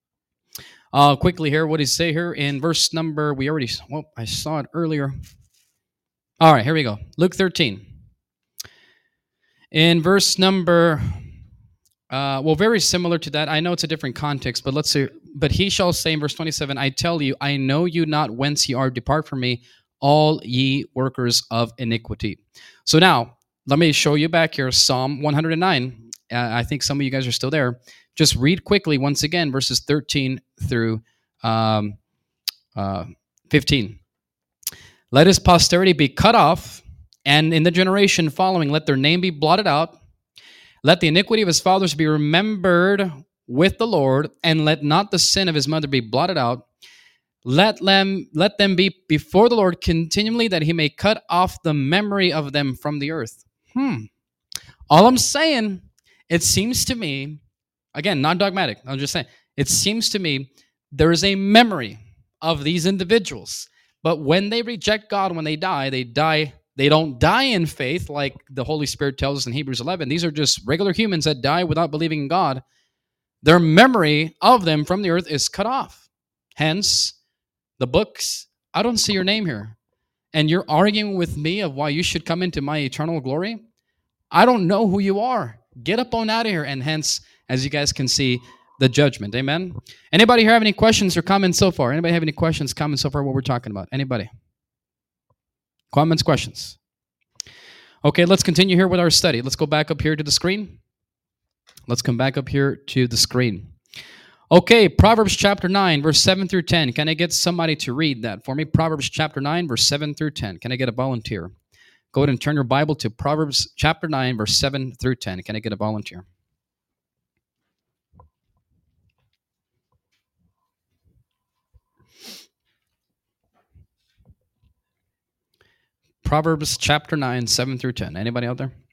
Quickly here, what does he say here in verse number? I saw it earlier. All right, here we go. Luke 13. In verse number, very similar to that. I know it's a different context, but let's see. But he shall say in verse 27, I tell you, I know you not whence ye are, depart from me, all ye workers of iniquity. So now, let me show you back here, Psalm 109. I think some of you guys are still there. Just read quickly, once again, verses 13 through 15. Let his posterity be cut off, and in the generation following, let their name be blotted out. Let the iniquity of his fathers be remembered with the Lord, and let not the sin of his mother be blotted out. Let them be before the Lord continually, that he may cut off the memory of them from the earth. All I'm saying, it seems to me, again, not dogmatic, I'm just saying, it seems to me there is a memory of these individuals. But when they reject God, when they die, they don't die in faith like the Holy Spirit tells us in Hebrews 11. These are just regular humans that die without believing in God. Their memory of them from the earth is cut off. Hence, the books, I don't see your name here. And you're arguing with me of why you should come into my eternal glory? I don't know who you are. Get up on out of here. And hence, as you guys can see, the judgment. Amen? Anybody here have any questions or comments so far? Anybody have any questions, comments so far what we're talking about? Anybody? Comments, questions? Okay, let's continue here with our study. Let's go back up here to the screen. Let's come back up here to the screen. Okay, Proverbs chapter 9, verse 7 through 10. Can I get somebody to read that for me? Proverbs chapter 9, verse 7 through 10. Can I get a volunteer? Go ahead and turn your Bible to Proverbs chapter 9, verse 7 through 10. Can I get a volunteer? Proverbs chapter 9, 7 through 10. Anybody out there?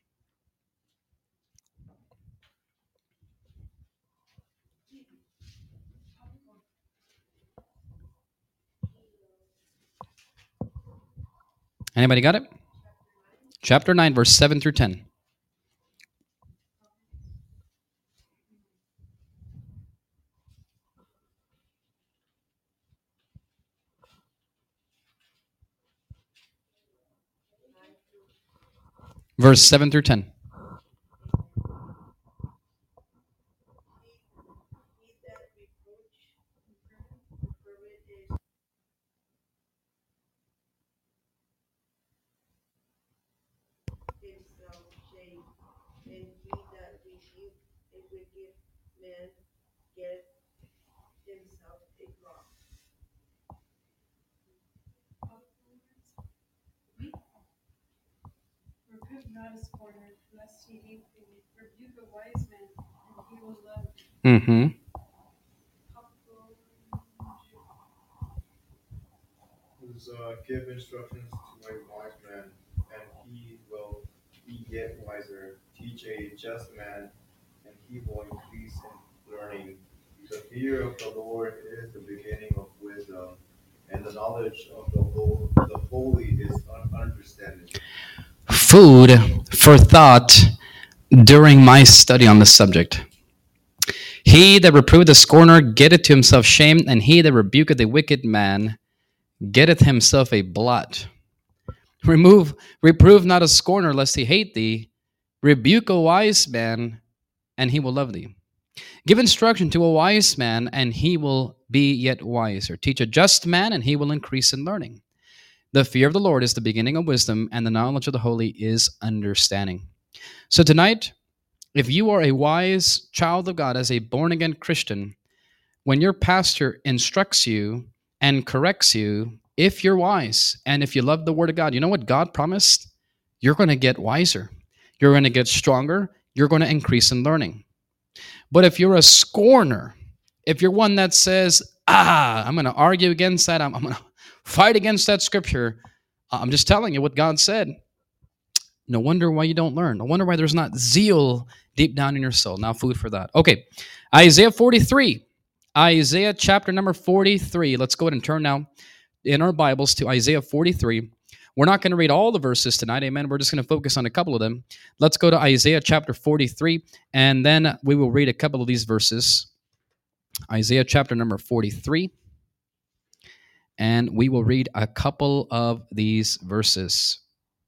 Anybody got it? Chapter 9, verse 7 through 10. Verse 7 through 10. Mm-hmm. Give instructions to a wise man, and he will be yet wiser. Teach a just man, and he will increase in learning. The fear of the Lord is the beginning of wisdom, and the knowledge of the holy is understanding. Food for thought during my study on this subject. He that reproveth the scorner getteth to himself shame, and he that rebuketh a wicked man getteth himself a blot. Reprove not a scorner, lest he hate thee. Rebuke a wise man, and he will love thee. Give instruction to a wise man, and he will be yet wiser. Teach a just man, and he will increase in learning. The fear of the Lord is the beginning of wisdom, and the knowledge of the holy is understanding. So tonight, if you are a wise child of God, as a born again Christian, when your pastor instructs you and corrects you, if you're wise and if you love the word of God, you know what God promised? You're going to get wiser. You're going to get stronger. You're going to increase in learning. But if you're a scorner, if you're one that says, I'm going to argue against that, I'm going to fight against that scripture, I'm just telling you what God said. No wonder why you don't learn. No wonder why there's not zeal deep down in your soul. Now, food for that. Okay, Isaiah 43. Isaiah chapter number 43. Let's go ahead and turn now in our Bibles to Isaiah 43. We're not going to read all the verses tonight, amen. We're just going to focus on a couple of them. Let's go to Isaiah chapter 43, and then we will read a couple of these verses. Isaiah chapter number 43, and we will read a couple of these verses.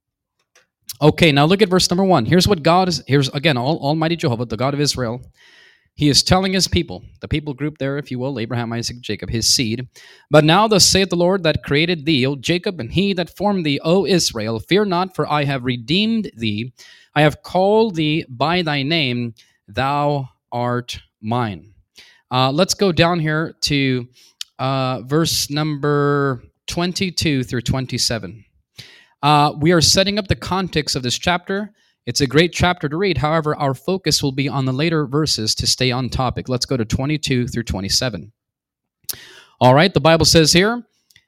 Okay, now look at verse number 1. Here's what God is, here's again, Almighty Jehovah, the God of Israel. He is telling his people, the people group there, if you will, Abraham, Isaac, Jacob, his seed. But now thus saith the Lord that created thee, O Jacob, and he that formed thee, O Israel, fear not, for I have redeemed thee. I have called thee by thy name, thou art mine. Let's go down here to verse number 22 through 27. We are setting up the context of this chapter. It's a great chapter to read. However, our focus will be on the later verses to stay on topic. Let's go to 22 through 27. All right, the Bible says here,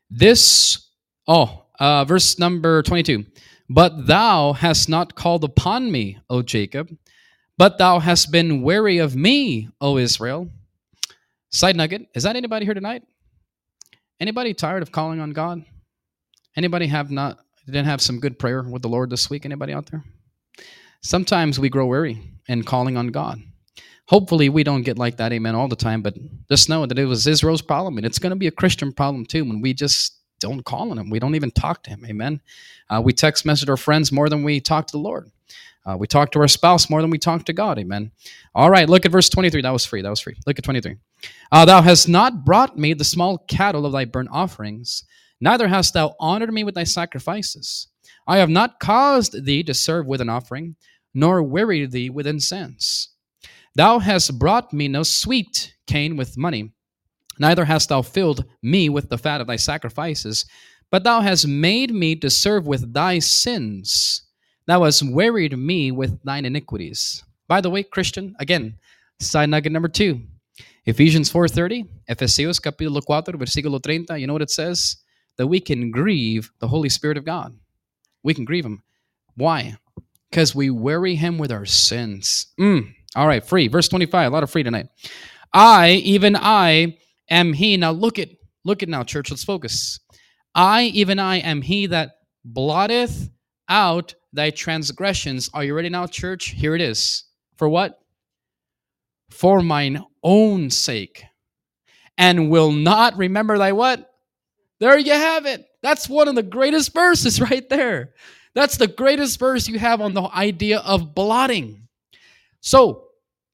verse number 22. But thou hast not called upon me, O Jacob, but thou hast been weary of me, O Israel. Side nugget, is that anybody here tonight? Anybody tired of calling on God? Anybody didn't have some good prayer with the Lord this week? Anybody out there? Sometimes we grow weary in calling on God. Hopefully we don't get like that, amen, all the time, but just know that it was Israel's problem, and it's going to be a Christian problem too when we just don't call on him. We don't even talk to him, amen. We text message our friends more than we talk to the Lord. We talk to our spouse more than we talk to God, amen. All right, look at verse 23. That was free. Look at 23. Thou hast not brought me the small cattle of thy burnt offerings, neither hast thou honored me with thy sacrifices. I have not caused thee to serve with an offering, nor wearied thee with incense. Thou hast brought me no sweet cane with money, neither hast thou filled me with the fat of thy sacrifices, but thou hast made me to serve with thy sins. Thou hast wearied me with thine iniquities. By the way, Christian, again, side nugget number 2. Ephesians 4:30, Efesios capítulo 4, versículo 30, you know what it says? That we can grieve the Holy Spirit of God. We can grieve him. Why? Because we weary him with our sins. All right, free. Verse 25, a lot of free tonight. I, even I, am he. Now look it now, church. Let's focus. I, even I, am he that blotteth out thy transgressions. Are you ready now, church? Here it is. For what? For mine own sake. And will not remember thy what? There you have it. That's one of the greatest verses right there. That's the greatest verse you have on the idea of blotting. So,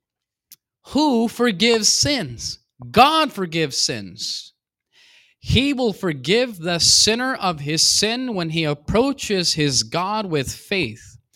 who forgives sins? God forgives sins. He will forgive the sinner of his sin when he approaches his God with faith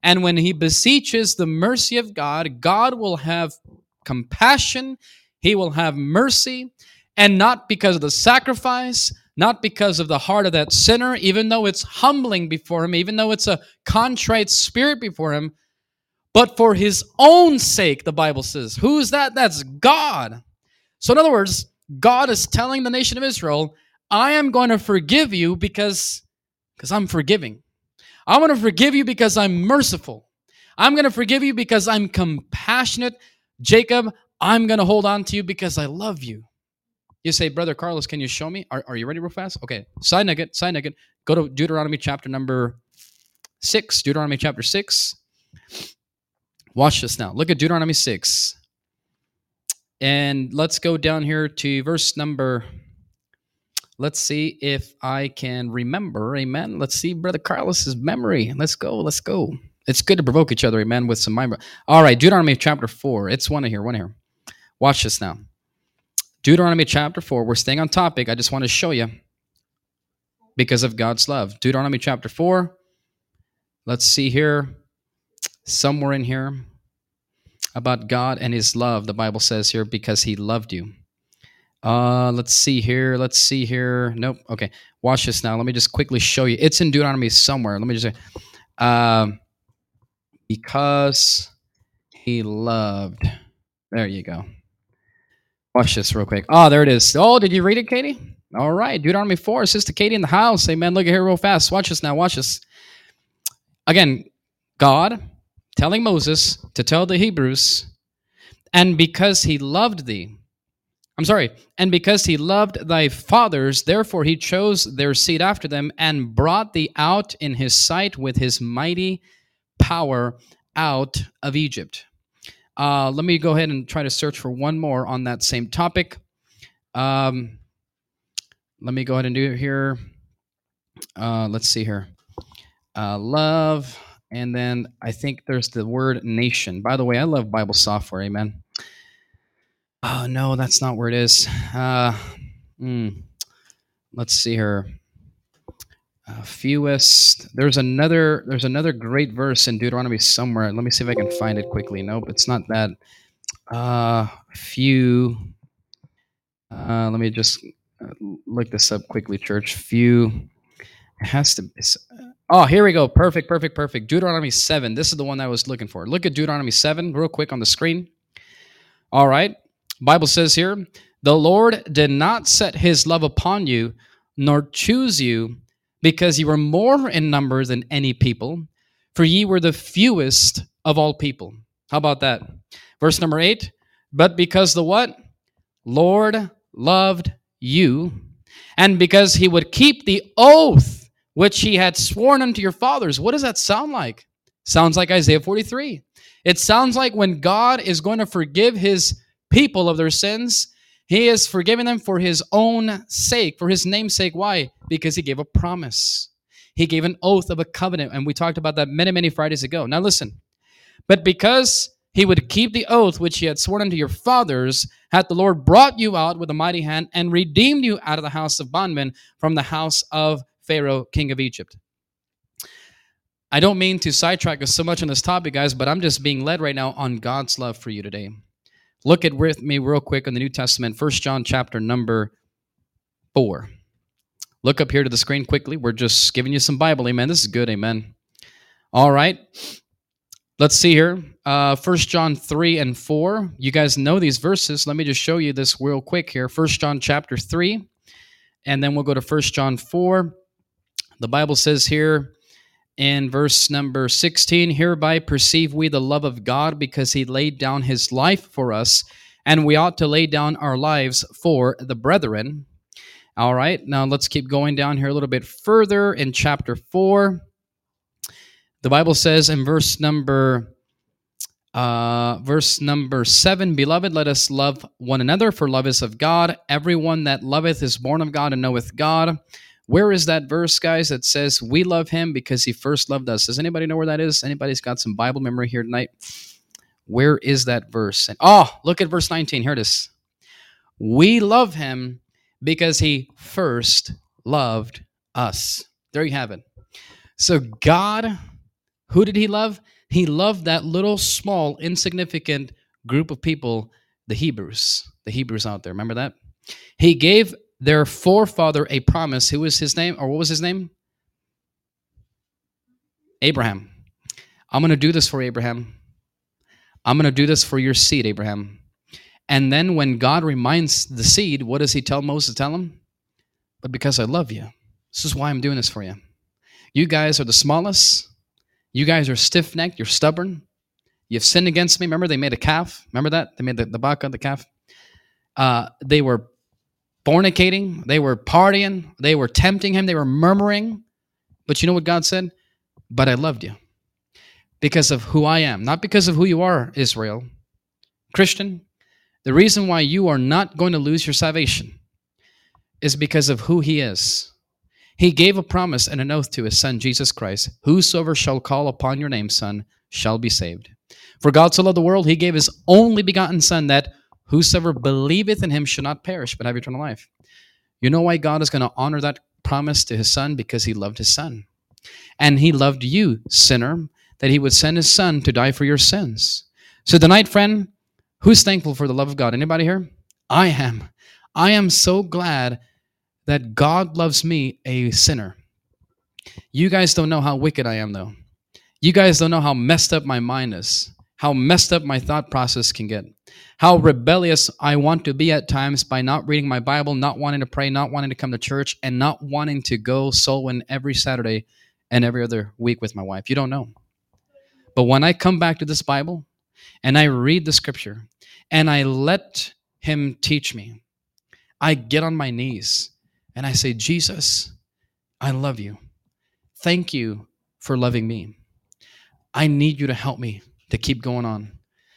And when he beseeches the mercy of God, God will have compassion. He will have mercy. And not because of the sacrifice, not because of the heart of that sinner, even though it's humbling before him, even though it's a contrite spirit before him, but for his own sake, the Bible says. Who's that? That's God. So in other words, God is telling the nation of Israel, I am going to forgive you because I'm forgiving. I'm going to forgive you because I'm merciful. I'm going to forgive you because I'm compassionate. Jacob, I'm going to hold on to you because I love you. You say, Brother Carlos, can you show me? Are you ready real fast? Okay, side nugget. Go to Deuteronomy chapter number 6. Deuteronomy chapter 6. Watch this now. Look at Deuteronomy 6. And let's go down here to verse number... Let's see if I can remember. Amen. Let's see Brother Carlos's memory. Let's go. It's good to provoke each other, amen, with some mind. All right, Deuteronomy chapter 4. It's one here. Watch this now. Deuteronomy chapter 4. We're staying on topic. I just want to show you because of God's love. Deuteronomy chapter 4. Let's see here. Somewhere in here about God and his love. The Bible says here, because he loved you. Let's see here. Nope. Okay. Watch this now. Let me just quickly show you. It's in Deuteronomy somewhere. Let me just say, because he loved. There you go. Watch this real quick. Oh, there it is. Oh, did you read it, Katie? All right. Deuteronomy 4. Sister Katie in the house. Amen. Look at here real fast. Watch this now. Watch this. Again, God telling Moses to tell the Hebrews, and because he loved thy fathers, therefore he chose their seed after them, and brought thee out in his sight with his mighty power out of Egypt. Let me go ahead and try to search for one more on that same topic. Let me go ahead and do it here. Let's see here. Love, and then I think there's the word nation. By the way, I love Bible software, amen. Oh, no, that's not where it is. Let's see here. Fewest. There's another great verse in Deuteronomy somewhere. Let me see if I can find it quickly. Nope, it's not that. Few. Let me just look this up quickly, church. Few. It has to be. Oh, here we go. Perfect. Deuteronomy 7. This is the one I was looking for. Look at Deuteronomy 7 real quick on the screen. All right. Bible says here, the Lord did not set his love upon you, nor choose you, because you were more in number than any people, for ye were the fewest of all people. How about that? Verse number 8, but because the what? Lord loved you, and because he would keep the oath which he had sworn unto your fathers. What does that sound like? Sounds like Isaiah 43. It sounds like when God is going to forgive his people of their sins, he is forgiving them for his own sake, for his name's sake. Why? Because he gave a promise. He gave an oath of a covenant, and we talked about that many Fridays ago. Now listen, but because he would keep the oath which he had sworn unto your fathers, hath the Lord brought you out with a mighty hand and redeemed you out of the house of bondmen, from the house of Pharaoh, king of Egypt. I don't mean to sidetrack us so much on this topic, guys, but I'm just being led right now on God's love for you today. Look at with me real quick in the New Testament, 1 John chapter number 4. Look up here to the screen quickly. We're just giving you some Bible, amen. This is good, amen. All right. Let's see here. 1 John 3 and 4. You guys know these verses. Let me just show you this real quick here. 1 John chapter 3, and then we'll go to 1 John 4. The Bible says here, in verse number 16, hereby perceive we the love of God, because he laid down his life for us, and we ought to lay down our lives for the brethren. All right, now let's keep going down here a little bit further in chapter 4. The Bible says in verse number 7, beloved, let us love one another, for love is of God. Everyone that loveth is born of God and knoweth God. Where is that verse, guys, that says we love him because he first loved us? Does anybody know where that is? Anybody's got some Bible memory here tonight? Where is that verse? Look at verse 19. Here it is. We love him because he first loved us. There you have it. So God, who did he love? He loved that little, small, insignificant group of people, the Hebrews out there. Remember that? He gave their forefather a promise. Who was his name, or what was his name? Abraham. I'm going to do this for Abraham. I'm going to do this for your seed, Abraham. And then when God reminds the seed, what does he tell Moses? Tell him, but because I love you, this is why I'm doing this for you. You guys are the smallest. You guys are stiff-necked. You're stubborn. You've sinned against me. Remember, they made a calf. Remember that? They made the baka, the calf. They were fornicating. They were partying. They were tempting him. They were murmuring. But you know what God said? But I loved you because of who I am, not because of who you are, Israel. Christian, the reason why you are not going to lose your salvation is because of who he is. He gave a promise and an oath to his son, Jesus Christ. Whosoever shall call upon your name, son, shall be saved. For God so loved the world, he gave his only begotten son, that whosoever believeth in him shall not perish, but have eternal life. You know why God is going to honor that promise to his son? Because he loved his son. And he loved you, sinner, that he would send his son to die for your sins. So tonight, friend, who's thankful for the love of God? Anybody here? I am. I am so glad that God loves me, a sinner. You guys don't know how wicked I am, though. You guys don't know how messed up my mind is, how messed up my thought process can get, how rebellious I want to be at times by not reading my Bible, not wanting to pray, not wanting to come to church, and not wanting to go soul win every Saturday and every other week with my wife. You don't know. But when I come back to this Bible and I read the scripture and I let him teach me, I get on my knees and I say, Jesus, I love you. Thank you for loving me. I need you to help me to keep going on.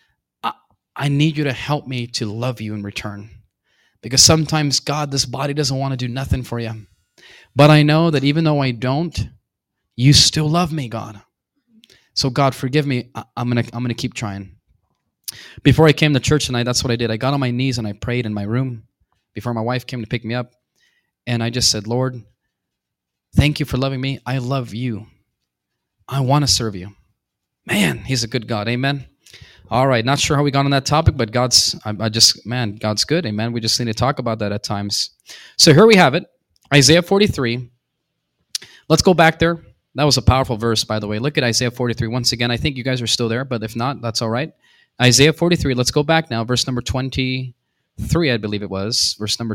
I need you to help me to love you in return. Because sometimes, God, this body doesn't want to do nothing for you. But I know that even though I don't, you still love me, God. So God, forgive me. I'm gonna keep trying. Before I came to church tonight, that's what I did. I got on my knees and I prayed in my room before my wife came to pick me up. And I just said, Lord, thank you for loving me. I love you. I want to serve you. Man, he's a good God. Amen. All right. Not sure how we got on that topic, but God's good. Amen. We just need to talk about that at times. So here we have it. Isaiah 43. Let's go back there. That was a powerful verse, by the way. Look at Isaiah 43. Once again, I think you guys are still there, but if not, that's all right. Isaiah 43. Let's go back now. Verse number 23, I believe it was. Verse number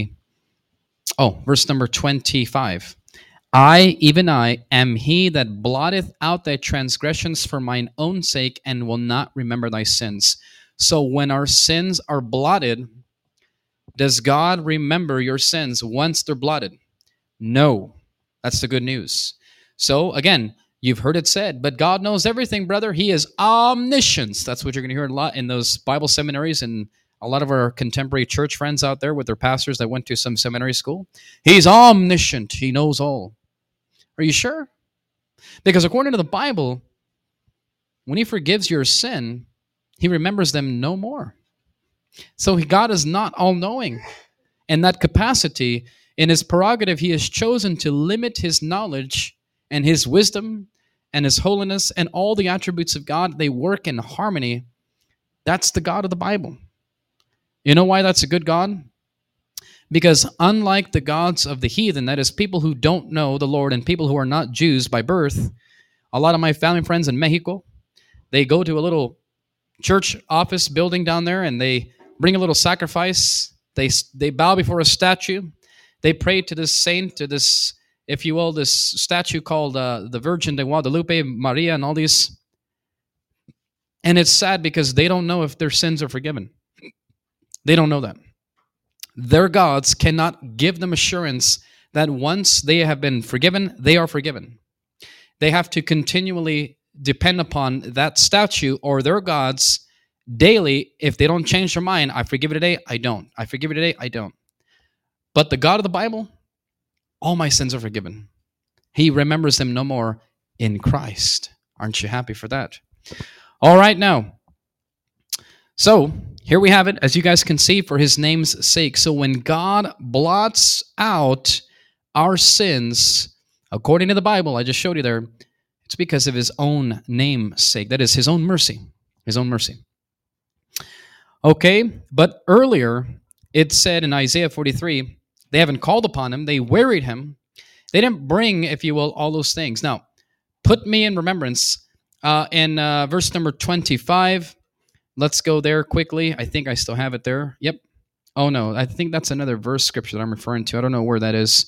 25. I, even I, am he that blotteth out thy transgressions for mine own sake, and will not remember thy sins. So when our sins are blotted, does God remember your sins once they're blotted? No. That's the good news. So again, you've heard it said, but God knows everything, brother. He is omniscience. That's what you're going to hear a lot in those Bible seminaries and a lot of our contemporary church friends out there with their pastors that went to some seminary school. He's omniscient. He knows all. Are you sure? Because according to the Bible, when he forgives your sin, he remembers them no more. So God is not all-knowing. In that capacity, in his prerogative, he has chosen to limit his knowledge and his wisdom and his holiness and all the attributes of God. They work in harmony. That's the God of the Bible. You know why that's a good God? Because unlike the gods of the heathen, that is people who don't know the Lord and people who are not Jews by birth, a lot of my family friends in Mexico, they go to a little church office building down there and they bring a little sacrifice. They bow before a statue. They pray to this saint, to this, if you will, this statue called the Virgin de Guadalupe, Maria, and all these. And it's sad because they don't know if their sins are forgiven. They don't know that. Their gods cannot give them assurance that once they have been forgiven, they are forgiven. They have to continually depend upon that statue or their gods daily. If they don't change their mind, I forgive it today, I don't. I forgive it today, I don't. But the God of the Bible, all my sins are forgiven. He remembers them no more in Christ. Aren't you happy for that? All right, now. So, here we have it, as you guys can see, for his name's sake. So when God blots out our sins, according to the Bible, I just showed you there, It's because of his own name's sake. That is his own mercy. His own mercy. Okay, but earlier it said in Isaiah 43, they haven't called upon him, they wearied him. They didn't bring, if you will, all those things. Now, put me in remembrance in verse number 25. Let's go there quickly. I think I still have it there. Yep. Oh no, I think that's another verse scripture that I'm referring to. I don't know where that is.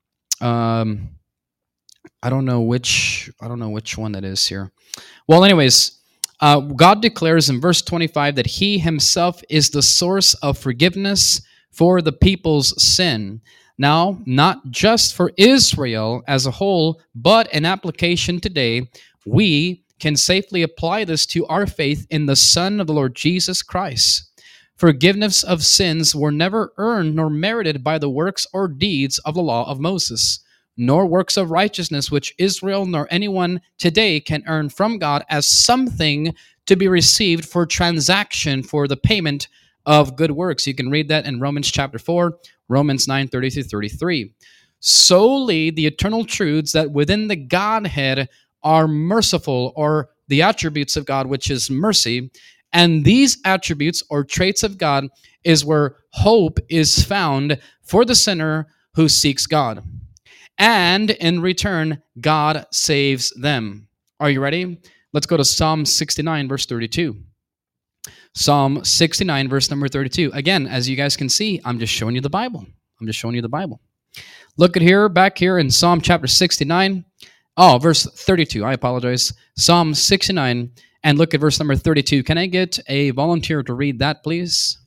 I don't know which one that is here. Well, anyways, God declares in verse 25 that he himself is the source of forgiveness for the people's sin. Now, not just for Israel as a whole, but in application today, we can safely apply this to our faith in the Son of the Lord Jesus Christ. Forgiveness of sins were never earned nor merited by the works or deeds of the law of Moses, nor works of righteousness which Israel nor anyone today can earn from God as something to be received for transaction for the payment of good works. You can read that in Romans chapter 4, Romans 9:30 through 33. Solely the eternal truths that within the Godhead are merciful, or the attributes of God, which is mercy. And these attributes or traits of God is where hope is found for the sinner who seeks God. And in return, God saves them. Are you ready? Let's go to Psalm 69, verse 32. Psalm 69, verse number 32. Again, as you guys can see, I'm just showing you the Bible. Look at here, back here in Psalm chapter 69. Oh, verse 32. I apologize. Psalm 69, and look at verse number 32. Can I get a volunteer to read that, please?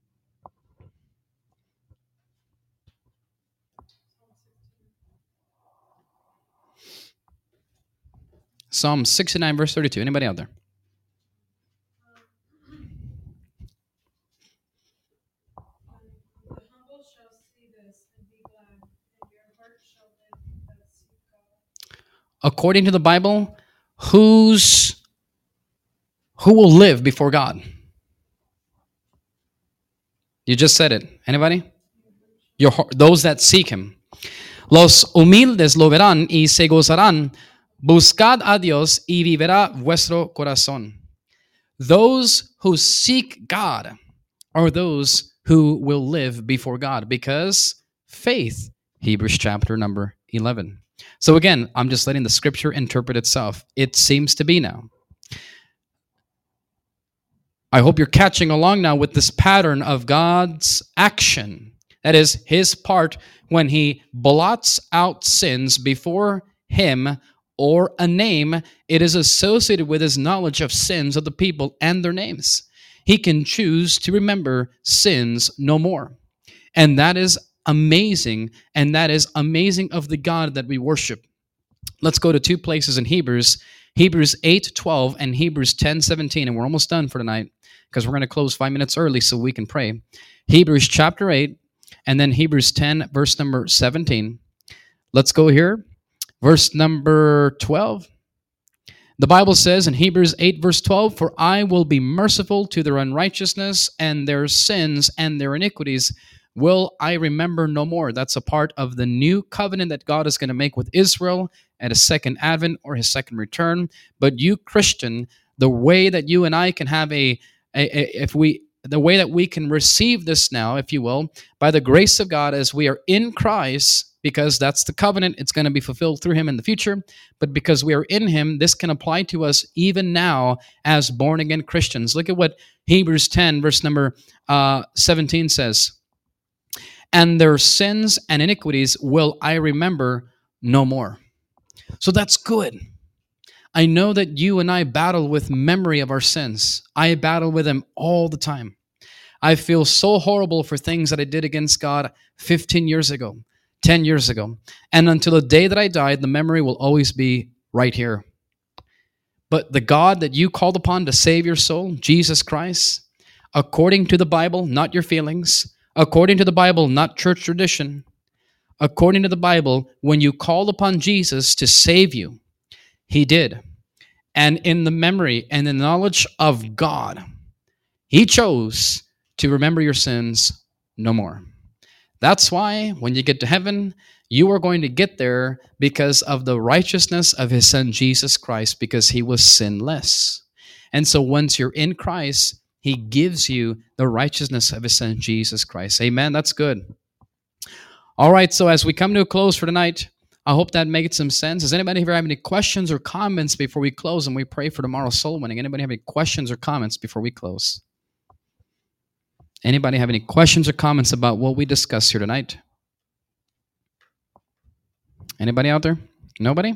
Psalm 69, verse 32. Anybody out there? The humble shall see this and be glad, and your heart shall live that seek God. According to the Bible, who will live before God? You just said it. Anybody? Those that seek him. Los humildes lo verán y se gozarán. Buscad a Dios y vivirá vuestro corazón. Those who seek God are those who will live before God, because faith, Hebrews chapter number 11. So again, I'm just letting the scripture interpret itself. It seems to be now. I hope you're catching along now with this pattern of God's action. That is his part when he blots out sins before him or a name. It is associated with his knowledge of sins of the people and their names. He can choose to remember sins no more. And that is amazing. And that is amazing of the God that we worship. Let's go to two places in Hebrews 8:12 and Hebrews 10:17. And we're almost done for tonight, because we're going to close 5 minutes early so we can pray. Hebrews chapter 8, and then Hebrews 10, verse number 17. Let's go here. Verse number 12. The Bible says in Hebrews 8, verse 12, "For I will be merciful to their unrighteousness, and their sins and their iniquities will I remember no more." That's a part of the new covenant that God is going to make with Israel at his second advent or his second return. But you, Christian, the way that you and I can have the way that we can receive this now, if you will, by the grace of God as we are in Christ, because that's the covenant, it's going to be fulfilled through him in the future, but because we are in him, this can apply to us even now as born-again Christians. Look at what Hebrews 10, verse number 17 says. "And their sins and iniquities will I remember no more." So that's good. I know that you and I battle with memory of our sins. I battle with them all the time. I feel so horrible for things that I did against God 15 years ago, 10 years ago. And until the day that I died, the memory will always be right here. But the God that you called upon to save your soul, Jesus Christ, according to the Bible, not your feelings, according to the Bible, not church tradition, according to the Bible, when you called upon Jesus to save you, he did. And in the memory and the knowledge of God, he chose to remember your sins no more. That's why when you get to heaven, you are going to get there because of the righteousness of his son Jesus Christ, because he was sinless. And so once you're in Christ, he gives you the righteousness of his son Jesus Christ. Amen. That's good. All right, so as we come to a close for tonight, I hope that made some sense. Does anybody here have any questions or comments before we close and we pray for tomorrow's soul winning? Anybody have any questions or comments before we close? Anybody have any questions or comments about what we discussed here tonight? Anybody out there? Nobody?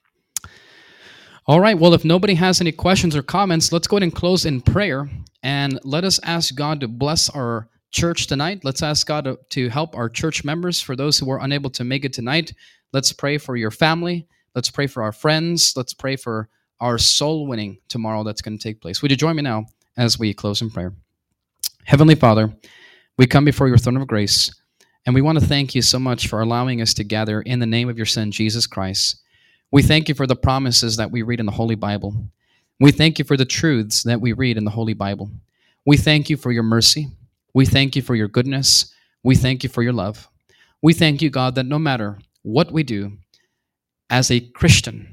All right, well, if nobody has any questions or comments, let's go ahead and close in prayer, and let us ask God to bless our church tonight. Let's ask God to help our church members. For those who are unable to make it tonight, let's pray for your family. Let's pray for our friends. Let's pray for our soul winning tomorrow that's going to take place. Would you join me now as we close in prayer? Heavenly Father, we come before your throne of grace, and we want to thank you so much for allowing us to gather in the name of your Son, Jesus Christ. We thank you for the promises that we read in the Holy Bible. We thank you for the truths that we read in the Holy Bible. We thank you for your mercy. We thank you for your goodness. We thank you for your love. We thank you, God, that no matter what we do, as a Christian,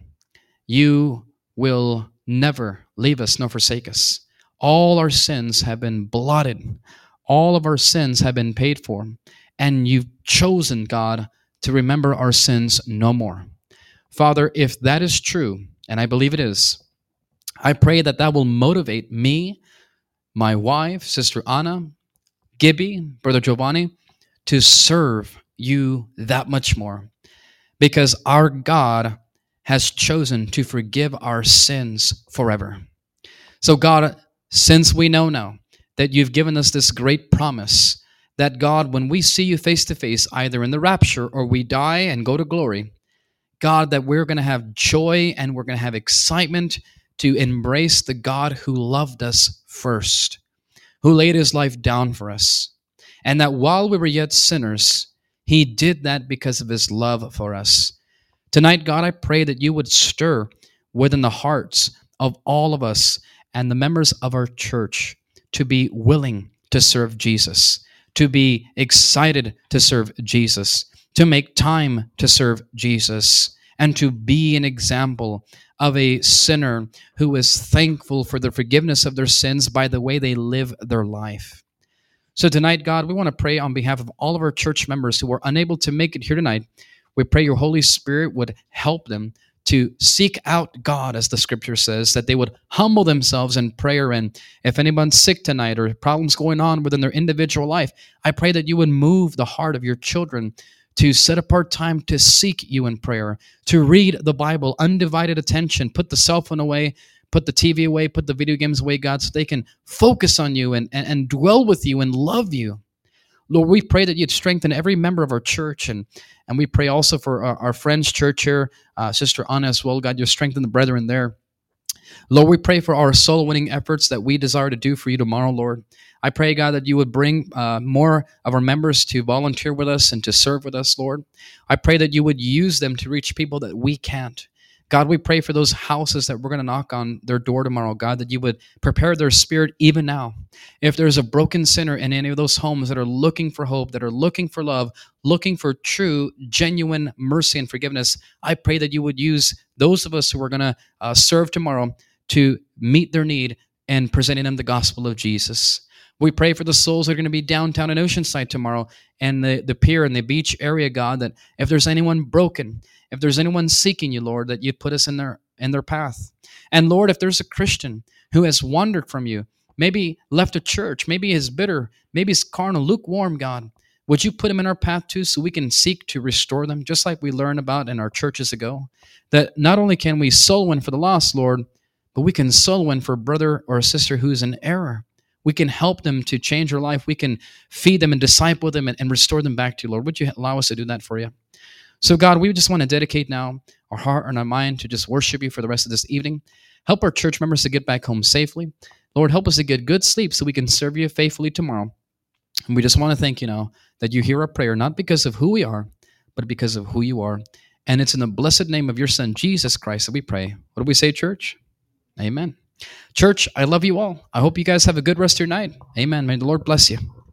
you will never leave us nor forsake us. All our sins have been blotted. All of our sins have been paid for. And you've chosen, God, to remember our sins no more. Father, if that is true, and I believe it is, I pray that that will motivate me, my wife, Sister Anna, Gibby, Brother Giovanni, to serve you that much more. Because our God has chosen to forgive our sins forever. So God, since we know now that you've given us this great promise, that God, when we see you face to face, either in the rapture or we die and go to glory, God, that we're going to have joy and we're going to have excitement to embrace the God who loved us first, who laid his life down for us. And that while we were yet sinners, he did that because of his love for us. Tonight, God, I pray that you would stir within the hearts of all of us and the members of our church to be willing to serve Jesus, to be excited to serve Jesus, to make time to serve Jesus, and to be an example of a sinner who is thankful for the forgiveness of their sins by the way they live their life. So tonight, God, we want to pray on behalf of all of our church members who are unable to make it here tonight. We pray your Holy Spirit would help them to seek out God, as the scripture says, that they would humble themselves in prayer. And if anyone's sick tonight or problems going on within their individual life, I pray that you would move the heart of your children to set apart time to seek you in prayer, to read the Bible, undivided attention, put the cell phone away, put the TV away, put the video games away, God, so they can focus on you and dwell with you and love you. Lord, we pray that you'd strengthen every member of our church, and we pray also for our friends' church here, Sister Anna as well. God, you strengthen the brethren there. Lord, we pray for our soul-winning efforts that we desire to do for you tomorrow, Lord. I pray, God, that you would bring more of our members to volunteer with us and to serve with us, Lord. I pray that you would use them to reach people that we can't. God, we pray for those houses that we're going to knock on their door tomorrow, God, that you would prepare their spirit even now. If there's a broken sinner in any of those homes that are looking for hope, that are looking for love, looking for true, genuine mercy and forgiveness, I pray that you would use those of us who are going to serve tomorrow to meet their need and presenting them the gospel of Jesus. We pray for the souls that are going to be downtown in Oceanside tomorrow and the pier and the beach area, God, that if there's anyone broken, if there's anyone seeking you, Lord, that you'd put us in their path. And Lord, if there's a Christian who has wandered from you, maybe left a church, maybe is bitter, maybe is carnal, lukewarm, God, would you put him in our path too so we can seek to restore them, just like we learned about in our churches ago? That not only can we soul win for the lost, Lord, but we can soul win for a brother or a sister who's in error. We can help them to change their life. We can feed them and disciple them and restore them back to you, Lord. Would you allow us to do that for you? So, God, we just want to dedicate now our heart and our mind to just worship you for the rest of this evening. Help our church members to get back home safely. Lord, help us to get good sleep so we can serve you faithfully tomorrow. And we just want to thank you now that you hear our prayer, not because of who we are, but because of who you are. And it's in the blessed name of your Son, Jesus Christ, that we pray. What do we say, church? Amen. Church, I love you all. I hope you guys have a good rest of your night. Amen. May the Lord bless you.